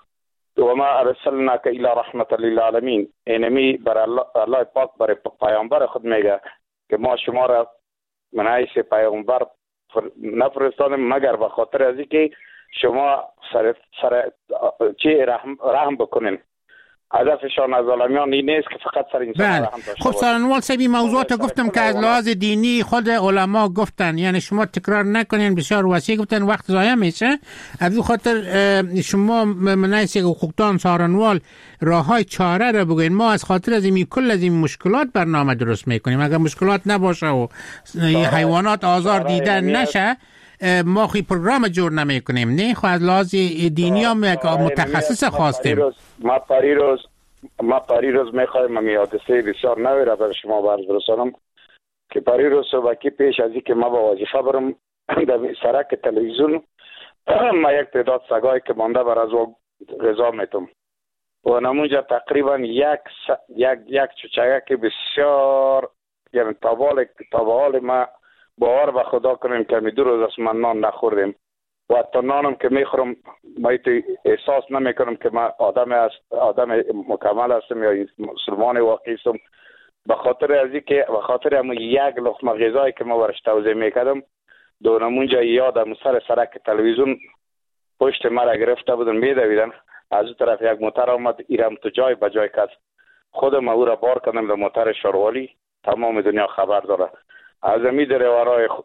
و ما ارسلناک الی رحمت للعالمین. اینمی بر الله, الله پاک برای پیامبر خود میگه که ما شما را منعیش پیامبر نفرستادیم مگر به خاطر از اینکه شما سر سر چی رحم رحم بکنین. هدفشان از عالمیان این نیست که فقط سر انسان بله. رحم داشته خب سارنوال صاحب موضوعات گفتم که از لحاظ دینی خود علما گفتن، یعنی شما تکرار نکنین، بسیار وسیع گفتن، وقت ضایع میشه. از این خاطر شما منایس حقوقدان سارنوال راههای چاره را بگوین. ما از خاطر از این کل از این مشکلات برنامه درست میکنیم. اگر مشکلات نباشه و حیوانات آزار دیده نشه ما خی پروگرام جور نمی کنیم. نه خو از لحاظ دینی هم متخصص خواستیم. ما پریروز ما پریروز میخوایم می حادثه بسیار نوی را بر شما برز برسانم که پریروز صبحی پیش از اینکه ما با وظیفه برم در سرک تلویزیون ما یک تعداد سگایی که مانده بر از غذا میتم و نمونجا تقریبا یک س... یک یک چوچگه که بسیار یعنی طوال طوال ما باور به خدا کنیم که می دو روز از من نان نخوردیم و تا نانم که میخورم ما احساس نمی کنم که من آدم است آدم مکمل هستم یا مسلمان واقعی هستم. به خاطر از اینکه به خاطر هم یک لقمه غذایی که ما برش توضیح میکردم دونمونجا یادم سر سرک تلویزیون پشت مرا گرفته بودن میدویدن. از اون طرف یک موتر آمد ایرم تو جای به جای کس خودم او را بار کردم به موتر شهروالی. تمام دنیا خبر داره. از امی در ورای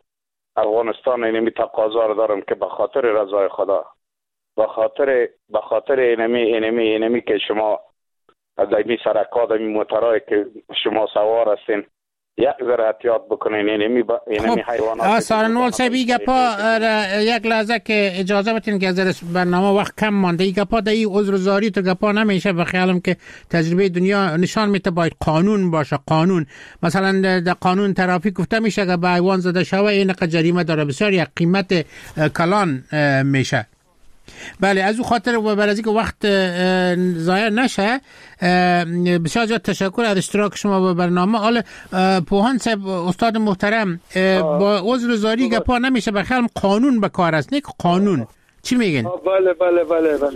افغانستان اینمی تقاضا رو دارم که به خاطر رضای خدا، به خاطر به خاطر اینمی اینمی اینمی که شما از این سرکات این موترای که شما سوار هستین یک ذره احتیاط بکنین. اینمی با اینمی حیوانات. سارنوال صاحب ایگه پا یک لحظه که اجازه بدین که از برنامه وقت کم مانده، ایگه پا در این عذرزاری تو گپا نمیشه. به خیالم که تجربه دنیا نشان میده باید قانون باشه. قانون مثلا در قانون ترافیک گفته میشه که به حیوان زده شوه این جریمه داره، بسیار یک قیمت کلان میشه. بله، از او خاطر و برای که وقت ضایع نشه بسیار زیاد تشکر از اشتراک شما به برنامه. حالا پوهان صاحب استاد محترم، با عذر زاری گپا نمیشه، بخیرم قانون به کار است، نه قانون چی میگین؟ بله بله بله بله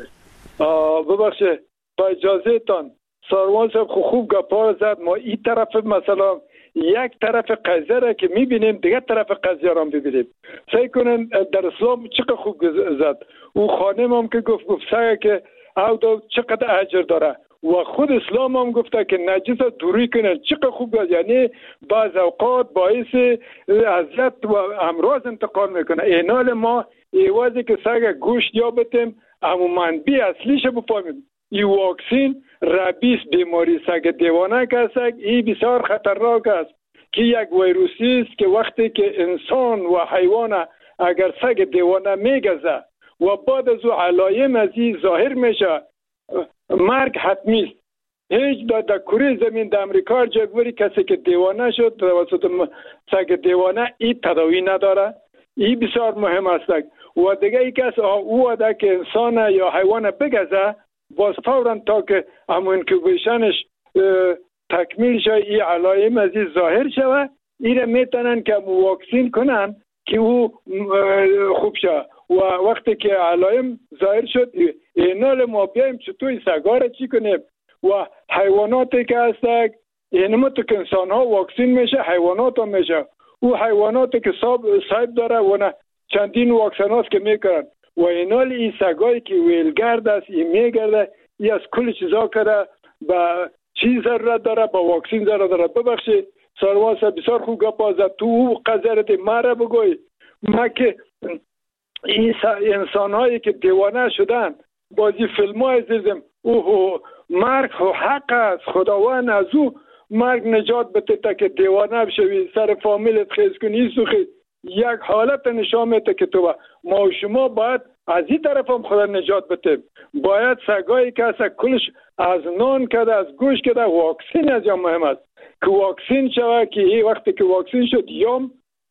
ببخشید با اجازه تان ساروان صاحب خوب گپا زد. ما این طرف مثلا یک طرف قضیه را که میبینیم دیگه طرف قضیه را ببینیم. سعی کنن در اسلام چقدر خوب زد. او خانم هم که گفت گفت سعی که او دو چقدر اجر داره و خود اسلام هم گفته که نجس دوری کنن. چقدر خوب گفت. یعنی بعض اوقات باعث اذیت و امراض انتقال میکنه. اینال ما ایوازی که سعی گوشت یا بتیم اما منبی اصلیش بفهمیم. این واکسین ربیس بیماری سگ دیوانه که است، این بسیار خطرناک است که یک ویروسی است که وقتی که انسان و حیوان اگر سگ دیوانه میگزه و بعد از او علایم از این ظاهر میشه، مرگ حتمی است. هیچ در کره زمین در امریکا جگوری کسی که دیوانه شد توسط سگ دیوانه این تداوی نداره. این بسیار مهم است. و دیگه ای کس او اده که انسان یا حیوان بگزه باز فوراً تا که همون انکوبیشنش تکمیل شد این علایم از این ظاهر شود، این میتونن که واکسین کنن که او خوب شد. و وقتی که علایم ظاهر شد اینال ما بیایم چطور سگاره چی کنیم و حیواناتی که هستن اینما تو که انسان ها واکسین میشه حیوانات هم میشه. او حیواناتی که صاحب داره و نه چندین واکسن هاست که میکنن و اینال این سگایی که ویلگرد است این میگرده این از کل چیزا کرده با چیز ضرورت داره با واکسین ضرورت داره. ببخشید ساروان صاحب بسیار خوب گپ زد. تو او قذرت مرا بگوی ما که این انسان هایی که دیوانه شدن بازی فیلم های دیدم اوه مرگ حق است، خداوند از او مرگ نجات بده تا که دیوانه بشوی سر فامیلت خیز کنی سوخی یک حالت نشان میده که تو ما و شما باید از این طرف هم خدا نجات بده. باید سگایی که از کلش از نان کده از گوش کده واکسین از یا مهم است که واکسین شود که این وقتی که واکسین شد یام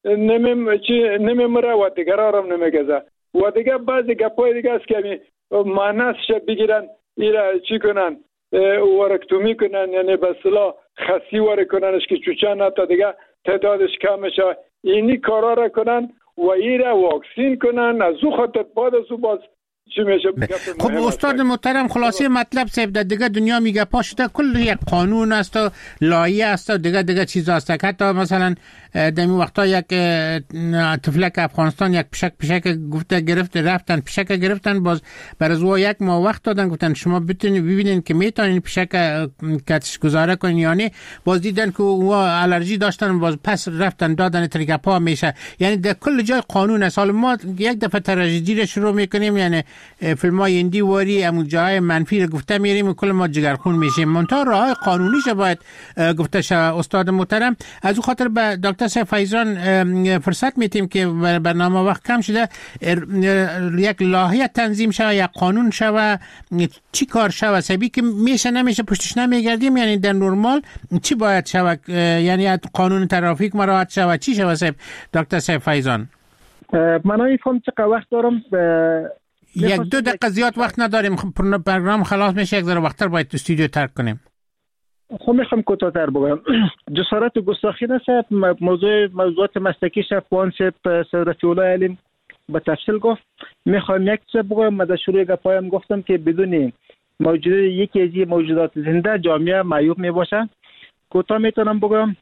نمیمره و دیگر هم نمیگذه و دیگه بعضی گپای دیگه است که مانسش بگیرن ایره چی کنن ورکتومی کنن، یعنی به اصطلاح خسی ورک کننش که چوچه نتا دیگه تعدادش کم شه. اینی کارا را کنن و ایره واکسین کنن. از او خاطر بعد از او باز چی میشه. خب استاد محترم خلاصه مطلب صاحب دیگه دنیا میگه پاشته کل یک قانون است و لایحه است و دیگه دیگه چیزا است. حتی مثلا در این وقتا یک طفلک افغانستان یک پشک پشک گفته گرفت رفتن پشک گرفتن باز بر از او یک ماه وقت دادن گفتن شما بتونید ببینین که میتونین پشک کاتش گذاره کنین یا نه. باز دیدن که او الرژی داشتن باز پس رفتن دادن تریکپا میشه. یعنی در کل جای قانون است. حالا ما یک دفعه تراژدی رو شروع میکنیم، یعنی فیلم های هندی واری همون جای منفی رو گفته میریم و کل ما جگرخون میشیم. منتها راه قانونیش باید گفته شه. استاد محترم از او خاطر به دکتر سیف فیضان فرصت میتیم که برنامه وقت کم شده یک لایحه تنظیم شوه یک قانون شوه چی کار شوه سبی که میشه نمیشه پشتش نمیگردیم. یعنی در نورمال چی باید شوه؟ یعنی قانون ترافیک مراعات شوه چی شوه سیف دکتر سیف فیضان؟ من نمیفهم چقدر وقت دارم. یک دو دقیقه زیاد وقت نداریم. برنامه خلاص میشه یک ذره وقتر باید استودیو ترک کنیم. خب میخوام کوتاه‌تر بگم. جسارت و گستاخی نشه موضوع موضوعات مسلکی شفوان شپ رفیع الله علیم به تفصیل گفت. میخوام یک چیز بگم. من در شروع گپایم گفتم که بدون موجودات یکی از موجودات زنده جامعه معیوب میباشه. کوتاه میتونم بگم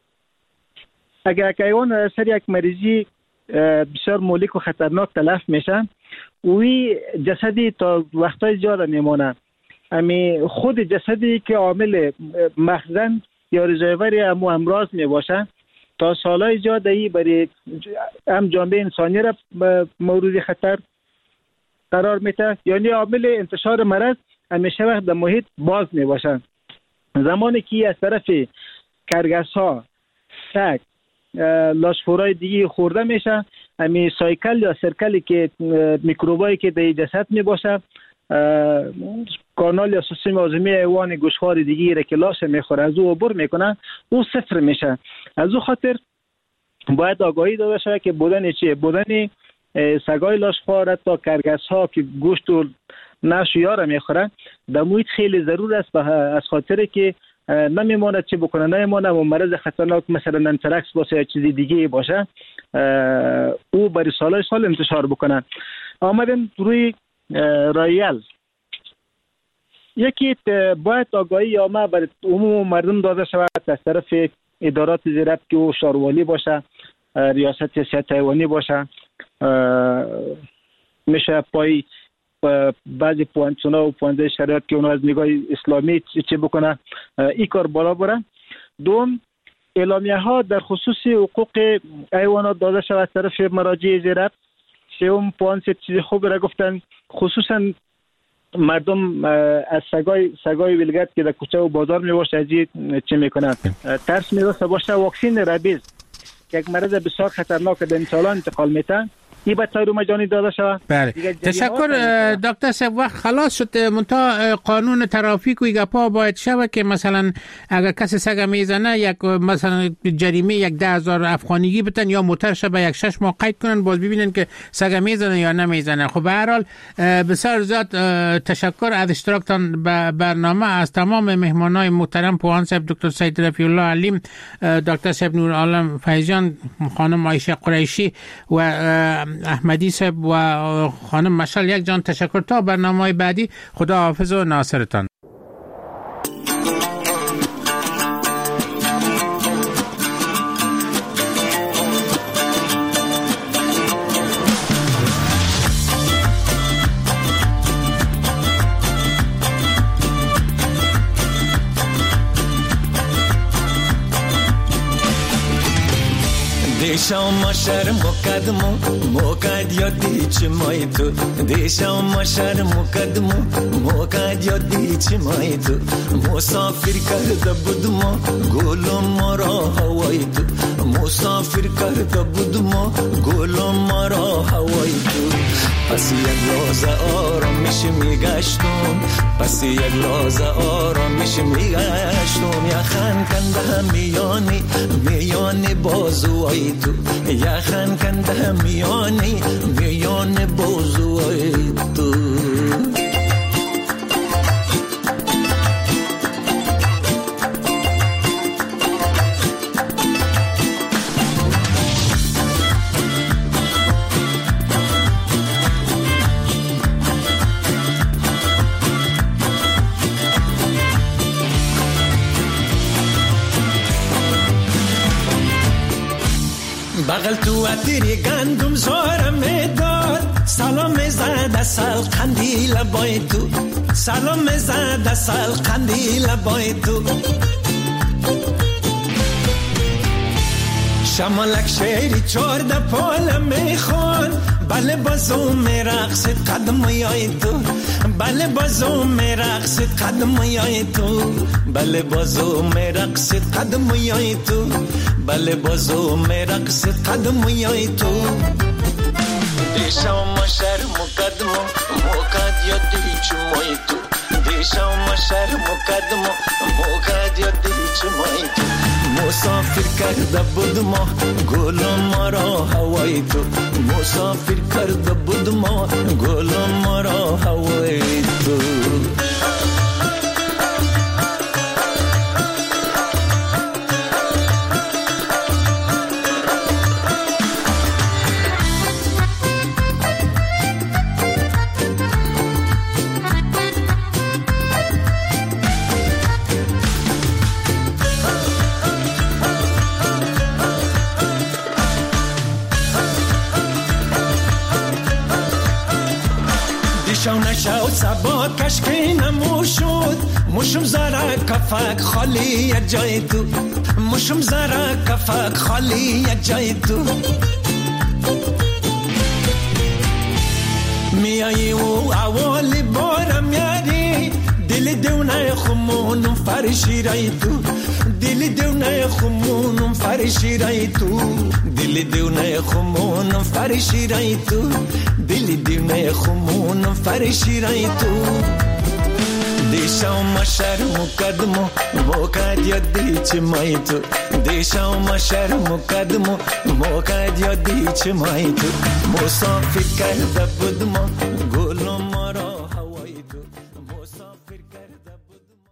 اگر حیوان سر یک مریضی بسیار مولیک و خطرناک تلف میشه وی جسدی تا وقتای زیاد میمونه. امی خود جسدی که عامل مخزن یا رزرور امو امراض می باشه تا سالهای زیادی برای هم جامعه انسانی را مورد خطر قرار میده. یعنی عامل انتشار مرض همیشه وقت در محیط باز می باشند. زمانی که از طرف کرگس ها، سگ، لاشخورای دیگه خورده میشه، همین سایکل یا سرکلی که میکروبایی که در جسد می باشه، کانال یا سیستم هاضمه حیوان گوشخوار دیگه را که لاش میخوره از او عبور میکنه، او صفر میشه. از او خاطر باید آگاهی داده شود که بودن چیه؟ بودن سگای لاشخوار تا کرگس ها که گوشت و نش یاره میخورن در محیط خیلی ضرور است، از خاطر که نمیماند چه بکنه، نمیماند و مرض خطرناک مثلا انترکس باشه یا چیزی دیگه باشه او برای سالهای سال انتشار بکنه. آمدن روی رایل، یکی باید آگاهی عامه برای عموم مردم داده شود از طرف ادارات زیرت که او شاروالی باشه، ریاست صحت حیوانی باشه، میشه پای بعضی پوانتونا و پوانده شریعت که اونو از نگاه اسلامی چه بکنه این کار بالا بره. دوم، اعلامیه ها در خصوص حقوق حیوانات داده شود از طرف مراجع زیرت. سوم، پوانت چیز خوب را گفتن، خصوصا مردم از سگای سگای ولگرد که در کوچه و بازار می باشه از چه میکنن ترس میرسه باشه. واکسین ربیز که یک مرض بسیار خطرناک به انسان انتقال میتن، این به طور مجانی داده شود. بله، تشکر دکتر صاحب. وقت خلاص شد، منتها قانون ترافیک و گپا باید شود که مثلا اگر کسی سگ میزنه یک مثلا جریمه یک ده هزار افغانیگی بتن یا موترش به یک شش ماه قید کنن، باز ببینن که سگ میزنه یا نمیزنه. خب به هر حال بسیار زیاد تشکر از اشتراکتان به برنامه از تمام مهمانای محترم، پوان صاحب دکتر سید رفیع الله علیم، دکتر صاحب نور عالم فیضان، خانم عایشه قریشی و احمدی صاحب و خانم مشعل یک جان تشکر. تا برنامه بعدی، خدا حافظ و ناصرتان. دیشم ما شهر مقدمو موقع یادی چی مای تو، دیشم ما شهر مقدمو موقع یادی چی مای تو، مسافر کرده بودم گلم مرا هوای تو، مسافر کرده بودم گلم مرا هوای تو. پس یک لحظه آرامش میگشتم، پس یک لحظه آرامش میگشتم، یخن کنده میانی میانی بازوی تو، یخن کنده میانی میانی بازوی تو. بغل تو عطری گندم زارم میداد، سلام زد سال قندیل بای تو، سلام زد سال قندیل بای تو. شمالک شیری چارده پال میخوان، بله بازو میرقصد قدم یای تو، بله بازو میرقصد قدم یای تو، بله بازو میرقصد قدم یای تو، بله بازو میرقصد قدم یای تو. دیشم ما شهر مقدمو موقع یادی چی مای تو، دیشم ما شهر مقدمو موقع یادی چی مای تو، مسافر کرده بودم گلم مرا هوای تو، مسافر کرده بودم گلم مرا هوای تو. شو نشود سبا کشکی نمو شد، مش مشم زره کفک خالی یک جای تو مشم زره کفک خالی یک جای تو میایی و اولی بارم یاری دل دونه خمونم فرشی رای تو دل دونه خمونم فرشی رای تو دل دونه خمونم فرشی رای تو دل دونه خمونم فرشی رای تو دیشم مشر مقدمو موقع یادی چه مای تو دیشم مشر مقدمو موقع یادی چه مای تو مسافر کرده بودم